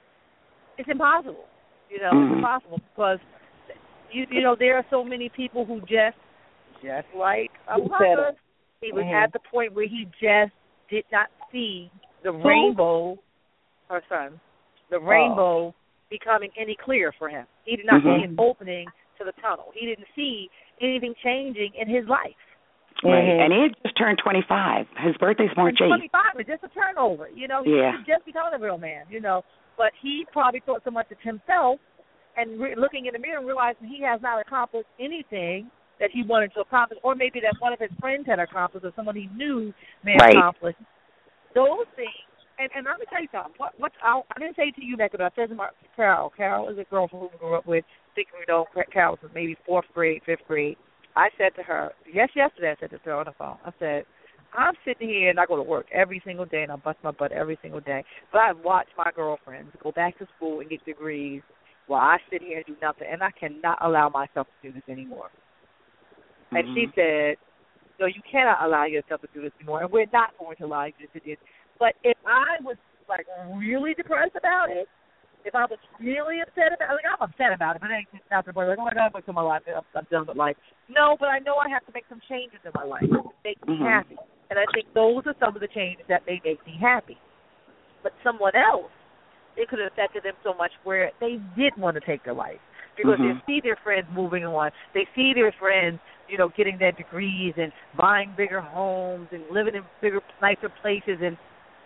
It's impossible. You know, mm-hmm. it's impossible because, you you know, there are so many people who just, just like Apocalypse, he was mm-hmm. at the point where he just did not see the Who? rainbow, her son, the rainbow oh. becoming any clearer for him. He did not mm-hmm. see an opening to the tunnel. He didn't see anything changing in his life. Right, mm-hmm. and he had just turned twenty-five. His birthday's March eighth. twenty-five is just a turnover, you know. He yeah. was just becoming a real man, you know. But he probably thought so much of himself and re- looking in the mirror and realizing he has not accomplished anything that he wanted to accomplish, or maybe that one of his friends had accomplished, or someone he knew may have right. accomplished. Those things, and, and let me tell you something. What, what I, I didn't say to you that, but I said to my, Carol. Carol is a girl who we grew up with. I think we know Carol was maybe fourth grade, fifth grade. I said to her, yes, yesterday I said to her on the phone, I said, I'm sitting here and I go to work every single day and I bust my butt every single day, but I watch my girlfriends go back to school and get degrees while I sit here and do nothing, and I cannot allow myself to do this anymore. Mm-hmm. And she said, no, you cannot allow yourself to do this anymore, and we're not going to allow you to do this. But if I was, like, really depressed about it, if I was really upset about it, like, I'm upset about it, but it ain't not the point, like, oh, my God, what's in my life? I'm, I'm done with life. No, but I know I have to make some changes in my life to make me mm-hmm. happy. And I think those are some of the changes that may make me happy. But someone else, it could have affected them so much where they did want to take their life. Because mm-hmm. they see their friends moving on. They see their friends, you know, getting their degrees and buying bigger homes and living in bigger, nicer places. And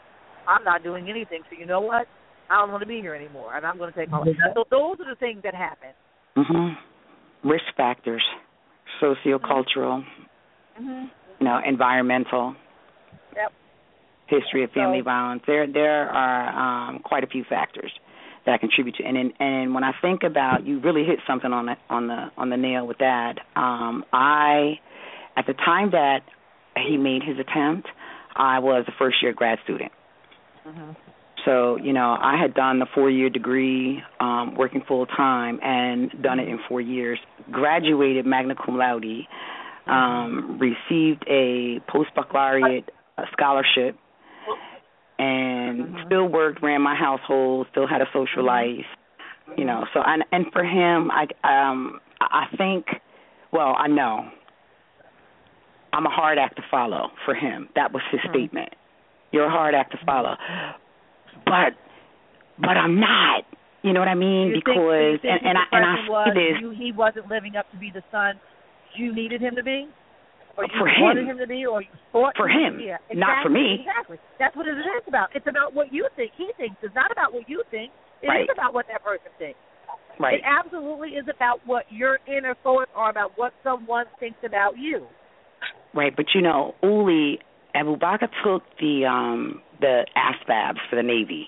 I'm not doing anything. So you know what? I don't want to be here anymore, and I'm going to take my life. So those are the things that happen. Mm-hmm. Risk factors, sociocultural, mm-hmm. you know, environmental, yep. history of family so, violence. There, there are um, quite a few factors that contribute to. And in, and when I think about, you really hit something on the on the on the nail with that. Um, I, at the time that he made his attempt, I was a first year grad student. Mm-hmm. So, you know, I had done the four-year degree, um, working full-time, and done it in four years. Graduated magna cum laude, um, received a post-baccalaureate scholarship, and mm-hmm. still worked, ran my household, still had a social mm-hmm. life, you know. So, and, and for him, I, um, I think, well, I know, I'm a hard act to follow for him. That was his mm-hmm. statement. You're a hard act to follow. But, but I'm not. You know what I mean? You because think, and, and I and I was, this. You, he wasn't living up to be the son you needed him to be, or you for wanted him. him to be, or you thought for him, yeah, exactly, not for me. Exactly. That's what it is about. It's about what you think. He thinks. It's not about what you think. It right. is about what that person thinks. Right. It absolutely is about what your inner thoughts are about what someone thinks about you. Right, but you know, Uli, Abu Bakr took the um, the ASVABs for the Navy.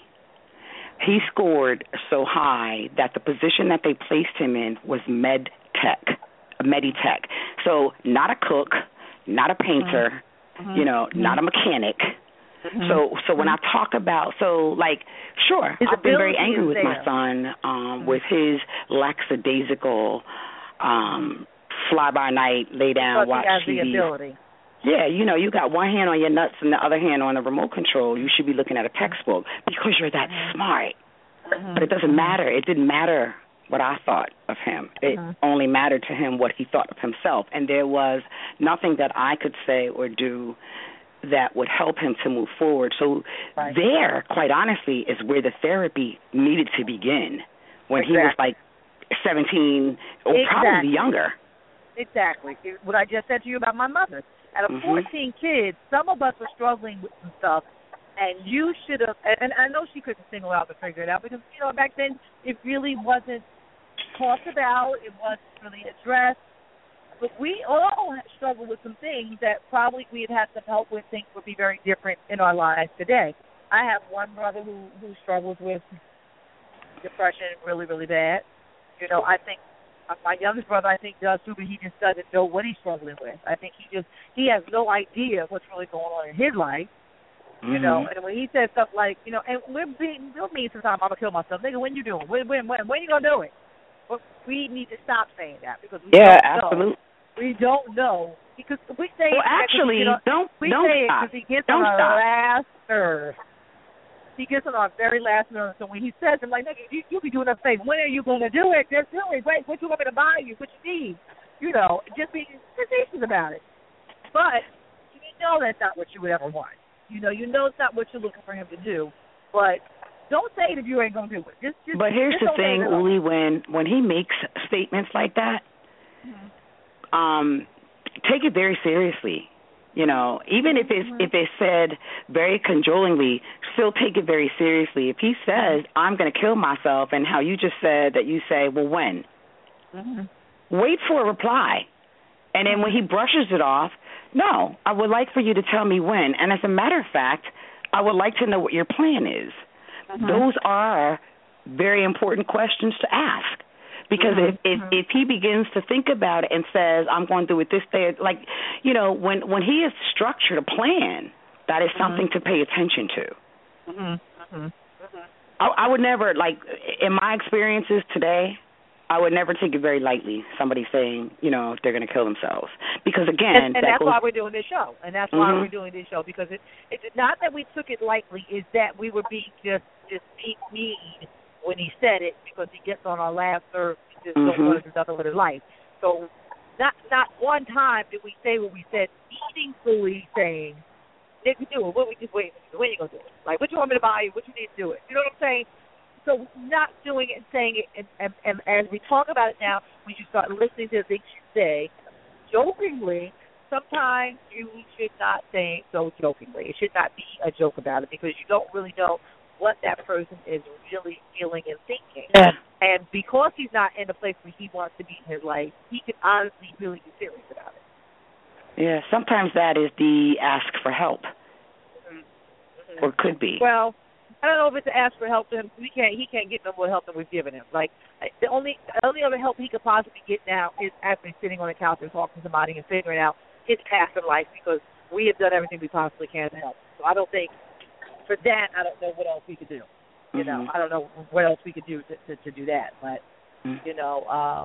He scored so high that the position that they placed him in was med tech, meditech. So not a cook, not a painter, mm-hmm. you know, mm-hmm. not a mechanic. Mm-hmm. So so when mm-hmm. I talk about, so like, sure, his I've been very angry with there. my son um, mm-hmm. with his lackadaisical um, fly-by-night, lay down, watch T V. He has the ability. Yeah, you know, you got one hand on your nuts and the other hand on the remote control. You should be looking at a textbook because you're that mm-hmm. smart. Mm-hmm. But it doesn't matter. It didn't matter what I thought of him. It mm-hmm. only mattered to him what he thought of himself. And there was nothing that I could say or do that would help him to move forward. So right. there, quite honestly, is where the therapy needed to begin when exactly. he was like seventeen or exactly. probably younger. Exactly. What I just said to you about my mother. Out of mm-hmm. fourteen kids, some of us were struggling with some stuff, and you should have, and I know she couldn't single out to figure it out because, you know, back then it really wasn't talked about, it wasn't really addressed. But we all struggled with some things that probably we'd have some help with, things would be very different in our lives today. I have one brother who, who struggles with depression really, really bad. You know, I think my youngest brother, I think, does too, but he just doesn't know what he's struggling with. I think he just, he has no idea what's really going on in his life, you mm-hmm. know. And when he says stuff like, you know, and we're being, we'll mean sometimes, I'm going to kill myself. Nigga, when you doing? When, when, when, when you going to do it? But we need to stop saying that because we yeah, don't absolutely. know. We don't know. Because we say well, actually, you know, don't, we don't say stop. it because he gets don't on our stop. last nerve. He gets on our very last nerve. So when he says, I'm like, nigga, you, you be doing that thing. When are you going to do it? Just do it. Wait, what you want me to buy you? What you need? You know, just be facetious about it. But you know that's not what you would ever want. You know, you know it's not what you're looking for him to do. But don't say it if you ain't going to do it. Just, just, but here's just the thing, Uli, when, when he makes statements like that, mm-hmm. um, take it very seriously. You know, even if it's mm-hmm. if it's said very cajolingly, still take it very seriously. If he says, I'm going to kill myself, and how you just said that you say, well, when? Mm-hmm. Wait for a reply. And then when he brushes it off, no, I would like for you to tell me when. And as a matter of fact, I would like to know what your plan is. Mm-hmm. Those are very important questions to ask. Because mm-hmm. if, if if he begins to think about it and says, I'm going to do it this day, like, you know, when, when he has structured a plan, that is something mm-hmm. to pay attention to. Mm-hmm. Mm-hmm. I, I would never, like, in my experiences today, I would never take it very lightly, somebody saying, you know, they're going to kill themselves. Because, again, and, and that that's goes, why we're doing this show. And that's mm-hmm. why we're doing this show. Because it, it's not that we took it lightly, it's that we were being just, just being mean when he said it, because he gets on our last nerve. He just mm-hmm. don't want to do nothing with his life. So not not one time did we say what we said, meaningfully saying, nigga, do it. What we just waiting for? When you going to do it? Like, what you want me to buy you? What you need to do it? You know what I'm saying? So not doing it and saying it, and, and, and as we talk about it now, when you start listening to the things you say, jokingly, sometimes you should not say it so jokingly. It should not be a joke about it, because you don't really know what that person is really feeling and thinking. Yeah. And because he's not in the place where he wants to be in his life, he can honestly really be serious about it. Yeah, sometimes that is the ask for help. Mm-hmm. Or could be. Well, I don't know if it's to ask for help to him. We can't. He can't get no more help than we've given him. Like, the only the only other help he could possibly get now is actually sitting on the couch and talking to somebody and figuring out his path in life, because we have done everything we possibly can to help. So I don't think, for that, I don't know what else we could do. You mm-hmm. know, I don't know what else we could do to to, to do that. But mm-hmm. you know, uh,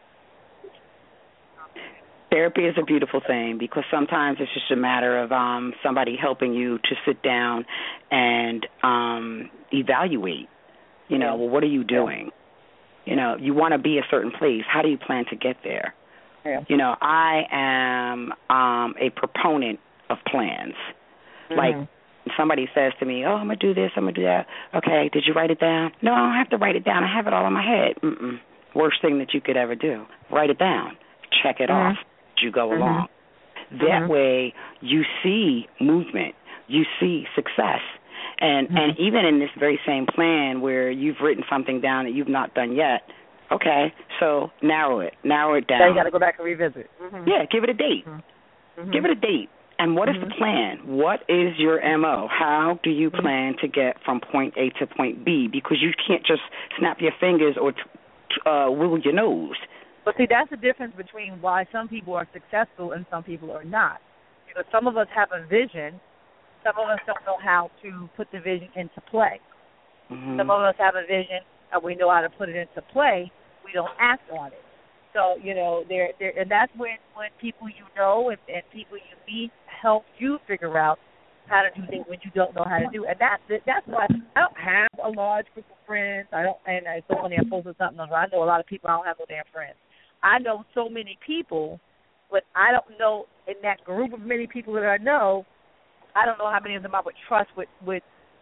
therapy is a beautiful thing because sometimes it's just a matter of um, somebody helping you to sit down and um, evaluate. You know, well, what are you doing? You know, you want to be a certain place. How do you plan to get there? Yeah. You know, I am um, a proponent of plans. Mm-hmm. Like, somebody says to me, oh, I'm going to do this, I'm going to do that. Okay, did you write it down? No, I don't have to write it down. I have it all in my head. Mm-mm. Worst thing that you could ever do. Write it down. Check it mm-hmm. off as you go mm-hmm. along. That mm-hmm. way you see movement. You see success. And mm-hmm. and even in this very same plan where you've written something down that you've not done yet, okay, so narrow it. Narrow it down. Now you got to go back and revisit. Mm-hmm. Yeah, give it a date. Mm-hmm. Give it a date. And what is mm-hmm. the plan? What is your M O? How do you plan to get from point A to point B? Because you can't just snap your fingers or t- uh, wiggle your nose. But see, that's the difference between why some people are successful and some people are not. Because some of us have a vision, some of us don't know how to put the vision into play. Mm-hmm. Some of us have a vision and we know how to put it into play. We don't act on it. So, you know, there, there, and that's when, when people you know and, and people you meet help you figure out how to do things when you don't know how to do. And that's that's why I don't have a large group of friends. I don't, and it's so funny I posted something on. I know a lot of people. I don't have no damn friends. I know so many people, but I don't know in that group of many people that I know. I don't know how many of them I would trust with with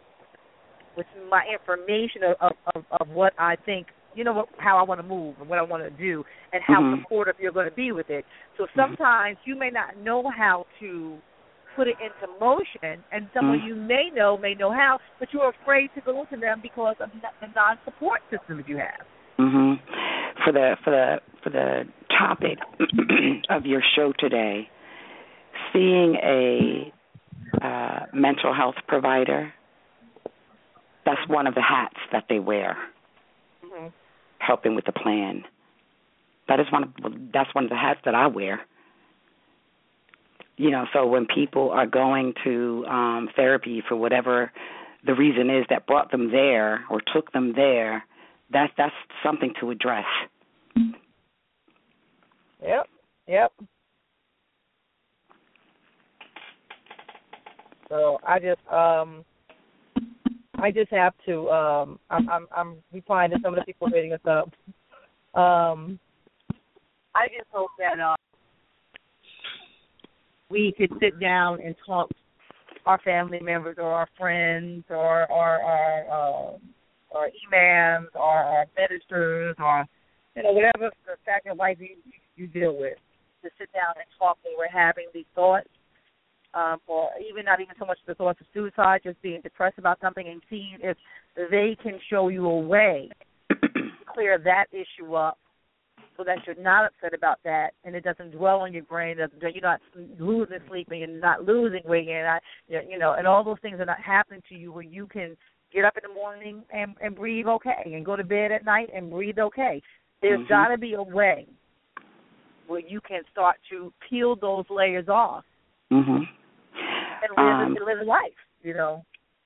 with my information of of, of what I think. You know what, how I want to move and what I want to do and how mm-hmm. supportive you're going to be with it. So sometimes you may not know how to put it into motion, and someone mm-hmm. you may know may know how, but you're afraid to go to them because of the non-support system that you have. Mm-hmm. For the for the for the topic of your show today, seeing a uh, mental health provider, that's one of the hats that they wear. Mm-hmm. Helping with the plan. That is one of that's one of the hats that I wear. You know, so when people are going to um, therapy for whatever the reason is that brought them there or took them there, that's that's something to address. Yep. Yep. So I just um. I just have to. Um, I'm, I'm, I'm. We find that some of the people are hitting us up. Um, I just hope that uh, we could sit down and talk to our family members or our friends or or our uh, or imams or our ministers or you know whatever the fact of life you, you deal with. To sit down and talk when we're having these thoughts. Um, or even not even so much the thoughts of suicide, just being depressed about something and seeing if they can show you a way to clear that issue up so that you're not upset about that and it doesn't dwell on your brain, doesn't, you're not losing sleep and you're not losing weight and, not, you know, and all those things are not happening to you where you can get up in the morning and, and breathe okay and go to bed at night and breathe okay. There's mm-hmm. got to be a way where you can start to peel those layers off. Mm-hmm. And live, um, live a life, you know.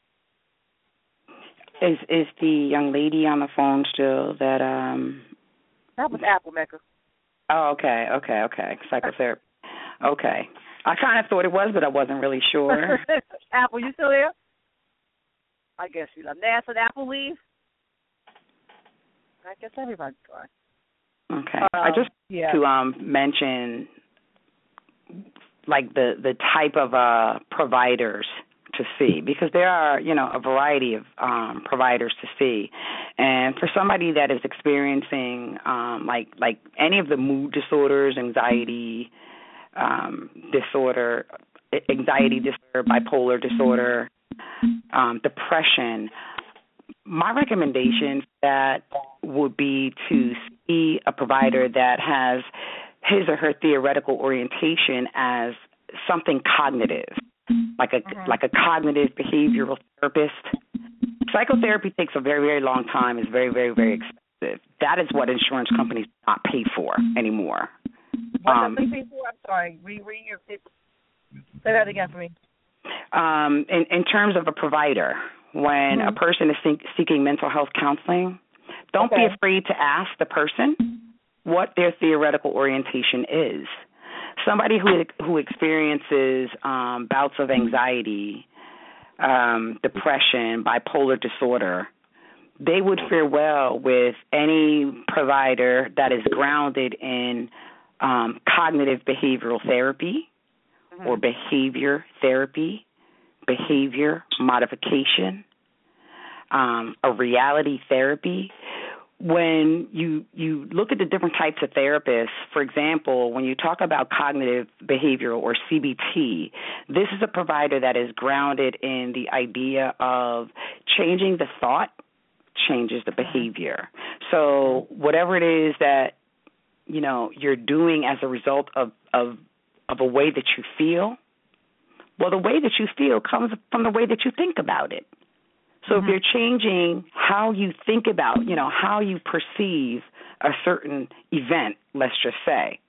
Is is the young lady on the phone still? That um. That was Apple Mecca. Oh, okay, okay, okay. Psychotherapy. Okay, I kind of thought it was, but I wasn't really sure. Apple, you still there? I guess you love NASA and Apple leave. I guess everybody's gone. Okay, Um, I just yeah. to um mention. Like the, the type of uh, providers to see, because there are, you know, a variety of um, providers to see. And for somebody that is experiencing um, like like any of the mood disorders, anxiety um, disorder, anxiety disorder, bipolar disorder, um, depression, my recommendation that would be to see a provider that has his or her theoretical orientation as something cognitive, like a mm-hmm. like a cognitive behavioral therapist. Psychotherapy takes a very, very long time. It's very, very, very expensive. That is what insurance companies do not pay for anymore. What um, do they pay for? I'm sorry. Read, read your paper. Say that again for me. Um, in, in terms of a provider, when Mm-hmm. a person is seek, seeking mental health counseling, don't Okay. be afraid to ask the person what their theoretical orientation is. Somebody who who experiences um, bouts of anxiety, um, depression, bipolar disorder, they would fare well with any provider that is grounded in um, cognitive behavioral therapy Mm-hmm. or behavior therapy, behavior modification, um, a reality therapy. When you, you look at the different types of therapists, for example, when you talk about cognitive behavioral or C B T, this is a provider that is grounded in the idea of changing the thought changes the behavior. So whatever it is that, you know, you're doing as a result of, of, of a way that you feel, well, the way that you feel comes from the way that you think about it. So Mm-hmm. if you're changing how you think about, you know, how you perceive a certain event, let's just say,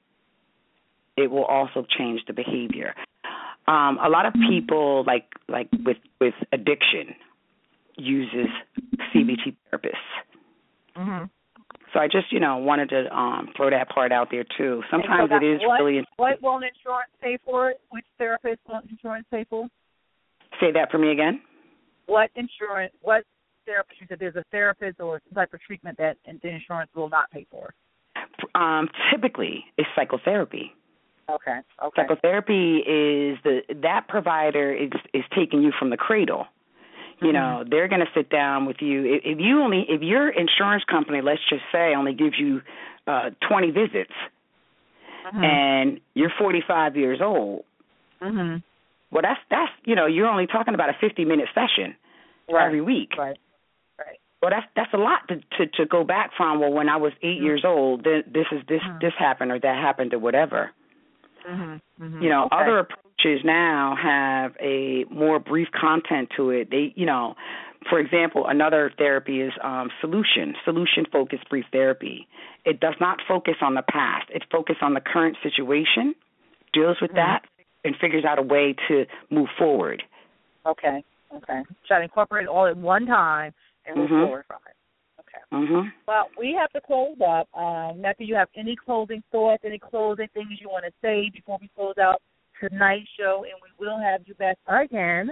it will also change the behavior. Um, a lot of people, like like with, with addiction, uses C B T therapists. Mm-hmm. So I just, you know, wanted to um, throw that part out there too. Sometimes so it is what, really. What won't insurance pay for it? Which therapist won't insurance pay for? Say that for me again. What insurance? What therapist? You said there's a therapist or some type of treatment that and the insurance will not pay for. Um, typically, it's psychotherapy. Okay. Okay. Psychotherapy is the that provider is is taking you from the cradle. You know, Mm-hmm. they're going to sit down with you. If, if you only, if your insurance company, let's just say, only gives you uh, twenty visits, Mm-hmm. and you're forty-five years old, Mm-hmm. well, that's that's you know, you're only talking about a fifty minute session Right. every week. Right. Right. Well, that's that's a lot to, to to go back from. Well, when I was eight Mm-hmm. years old, th- this is this Mm-hmm. this happened or that happened or whatever. Mm-hmm. Mm-hmm. You know, okay. other approaches now have a more brief content to it. They, you know, for example, another therapy is um, solution, solution-focused brief therapy. It does not focus on the past. It focuses on the current situation, deals with Mm-hmm. that, and figures out a way to move forward. Okay. Okay. Try to incorporate it all at one time and move Mhm. forward from it. Okay. Mm-hmm. Well, we have to close up. Um, now, do you have any closing thoughts, any closing things you want to say before we close out tonight's show? And we will have you back again.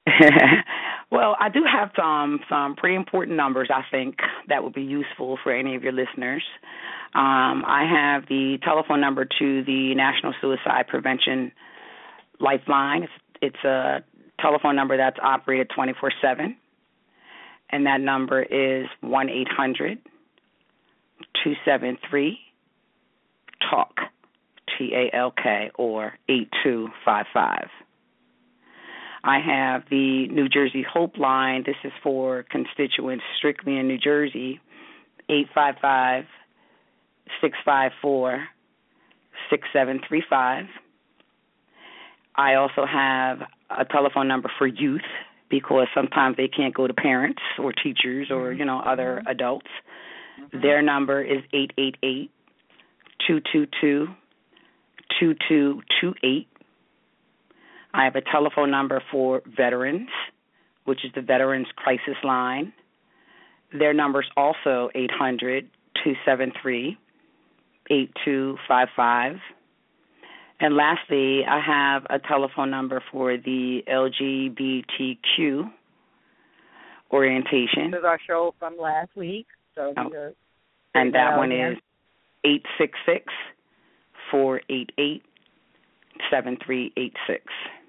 Well, I do have some some pretty important numbers, I think, that would be useful for any of your listeners. Um, I have the telephone number to the National Suicide Prevention Lifeline. It's, it's a telephone number that's operated twenty-four seven, and that number is one eight hundred two seven three TALK, T A L K, or eight two five five. I have the New Jersey Hope Line. This is for constituents strictly in New Jersey, eight five five, six five four, six seven three five. I also have a telephone number for youth because sometimes they can't go to parents or teachers or, you know, other adults. Mm-hmm. Their number is eight eight eight, two two two, two two two eight. I have a telephone number for veterans, which is the Veterans Crisis Line. Their number is also eight hundred two seven three eight two five five. And lastly, I have a telephone number for the L G B T Q orientation. This is our show from last week. So oh. we're And that one again. is eight six six, four eight eight, seven three eight six.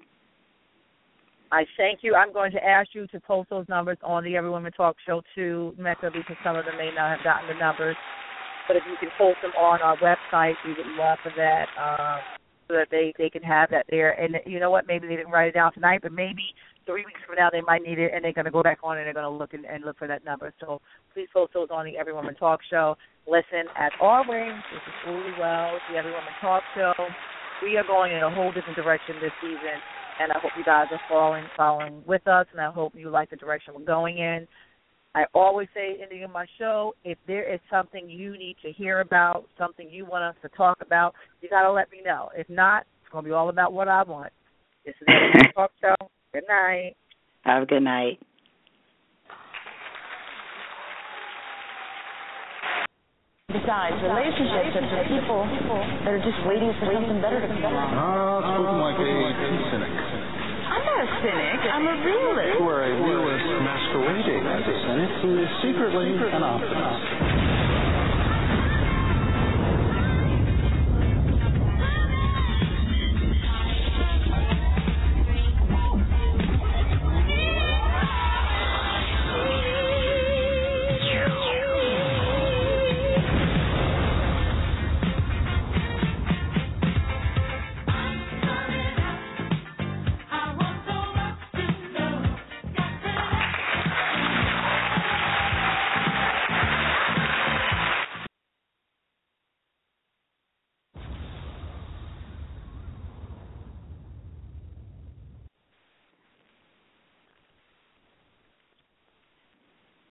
I thank you. I'm going to ask you to post those numbers on the Every Woman Talk Show too, Mecca, because some of them may not have gotten the numbers. But if you can post them on our website, we would love for that, um, so that they, they can have that there. And you know what? Maybe they didn't write it down tonight, but maybe three weeks from now they might need it, and they're going to go back on and they're going to look and, and look for that number. So please post those on the Every Woman Talk Show. Listen, as always, this is Julie Wells, the Every Woman Talk Show. We are going in a whole different direction this season, and I hope you guys are following following with us, and I hope you like the direction we're going in. I always say at the end of my show, if there is something you need to hear about, something you want us to talk about, you got to let me know. If not, it's going to be all about what I want. This is the Talk Show. Good night. Have a good night. Besides, relationships are for people that are just waiting for something better to come along. Ah, spoken like a cynic. I'm not a cynic. I'm a realist. You are a realist masquerading as a cynic who is secretly an optimist.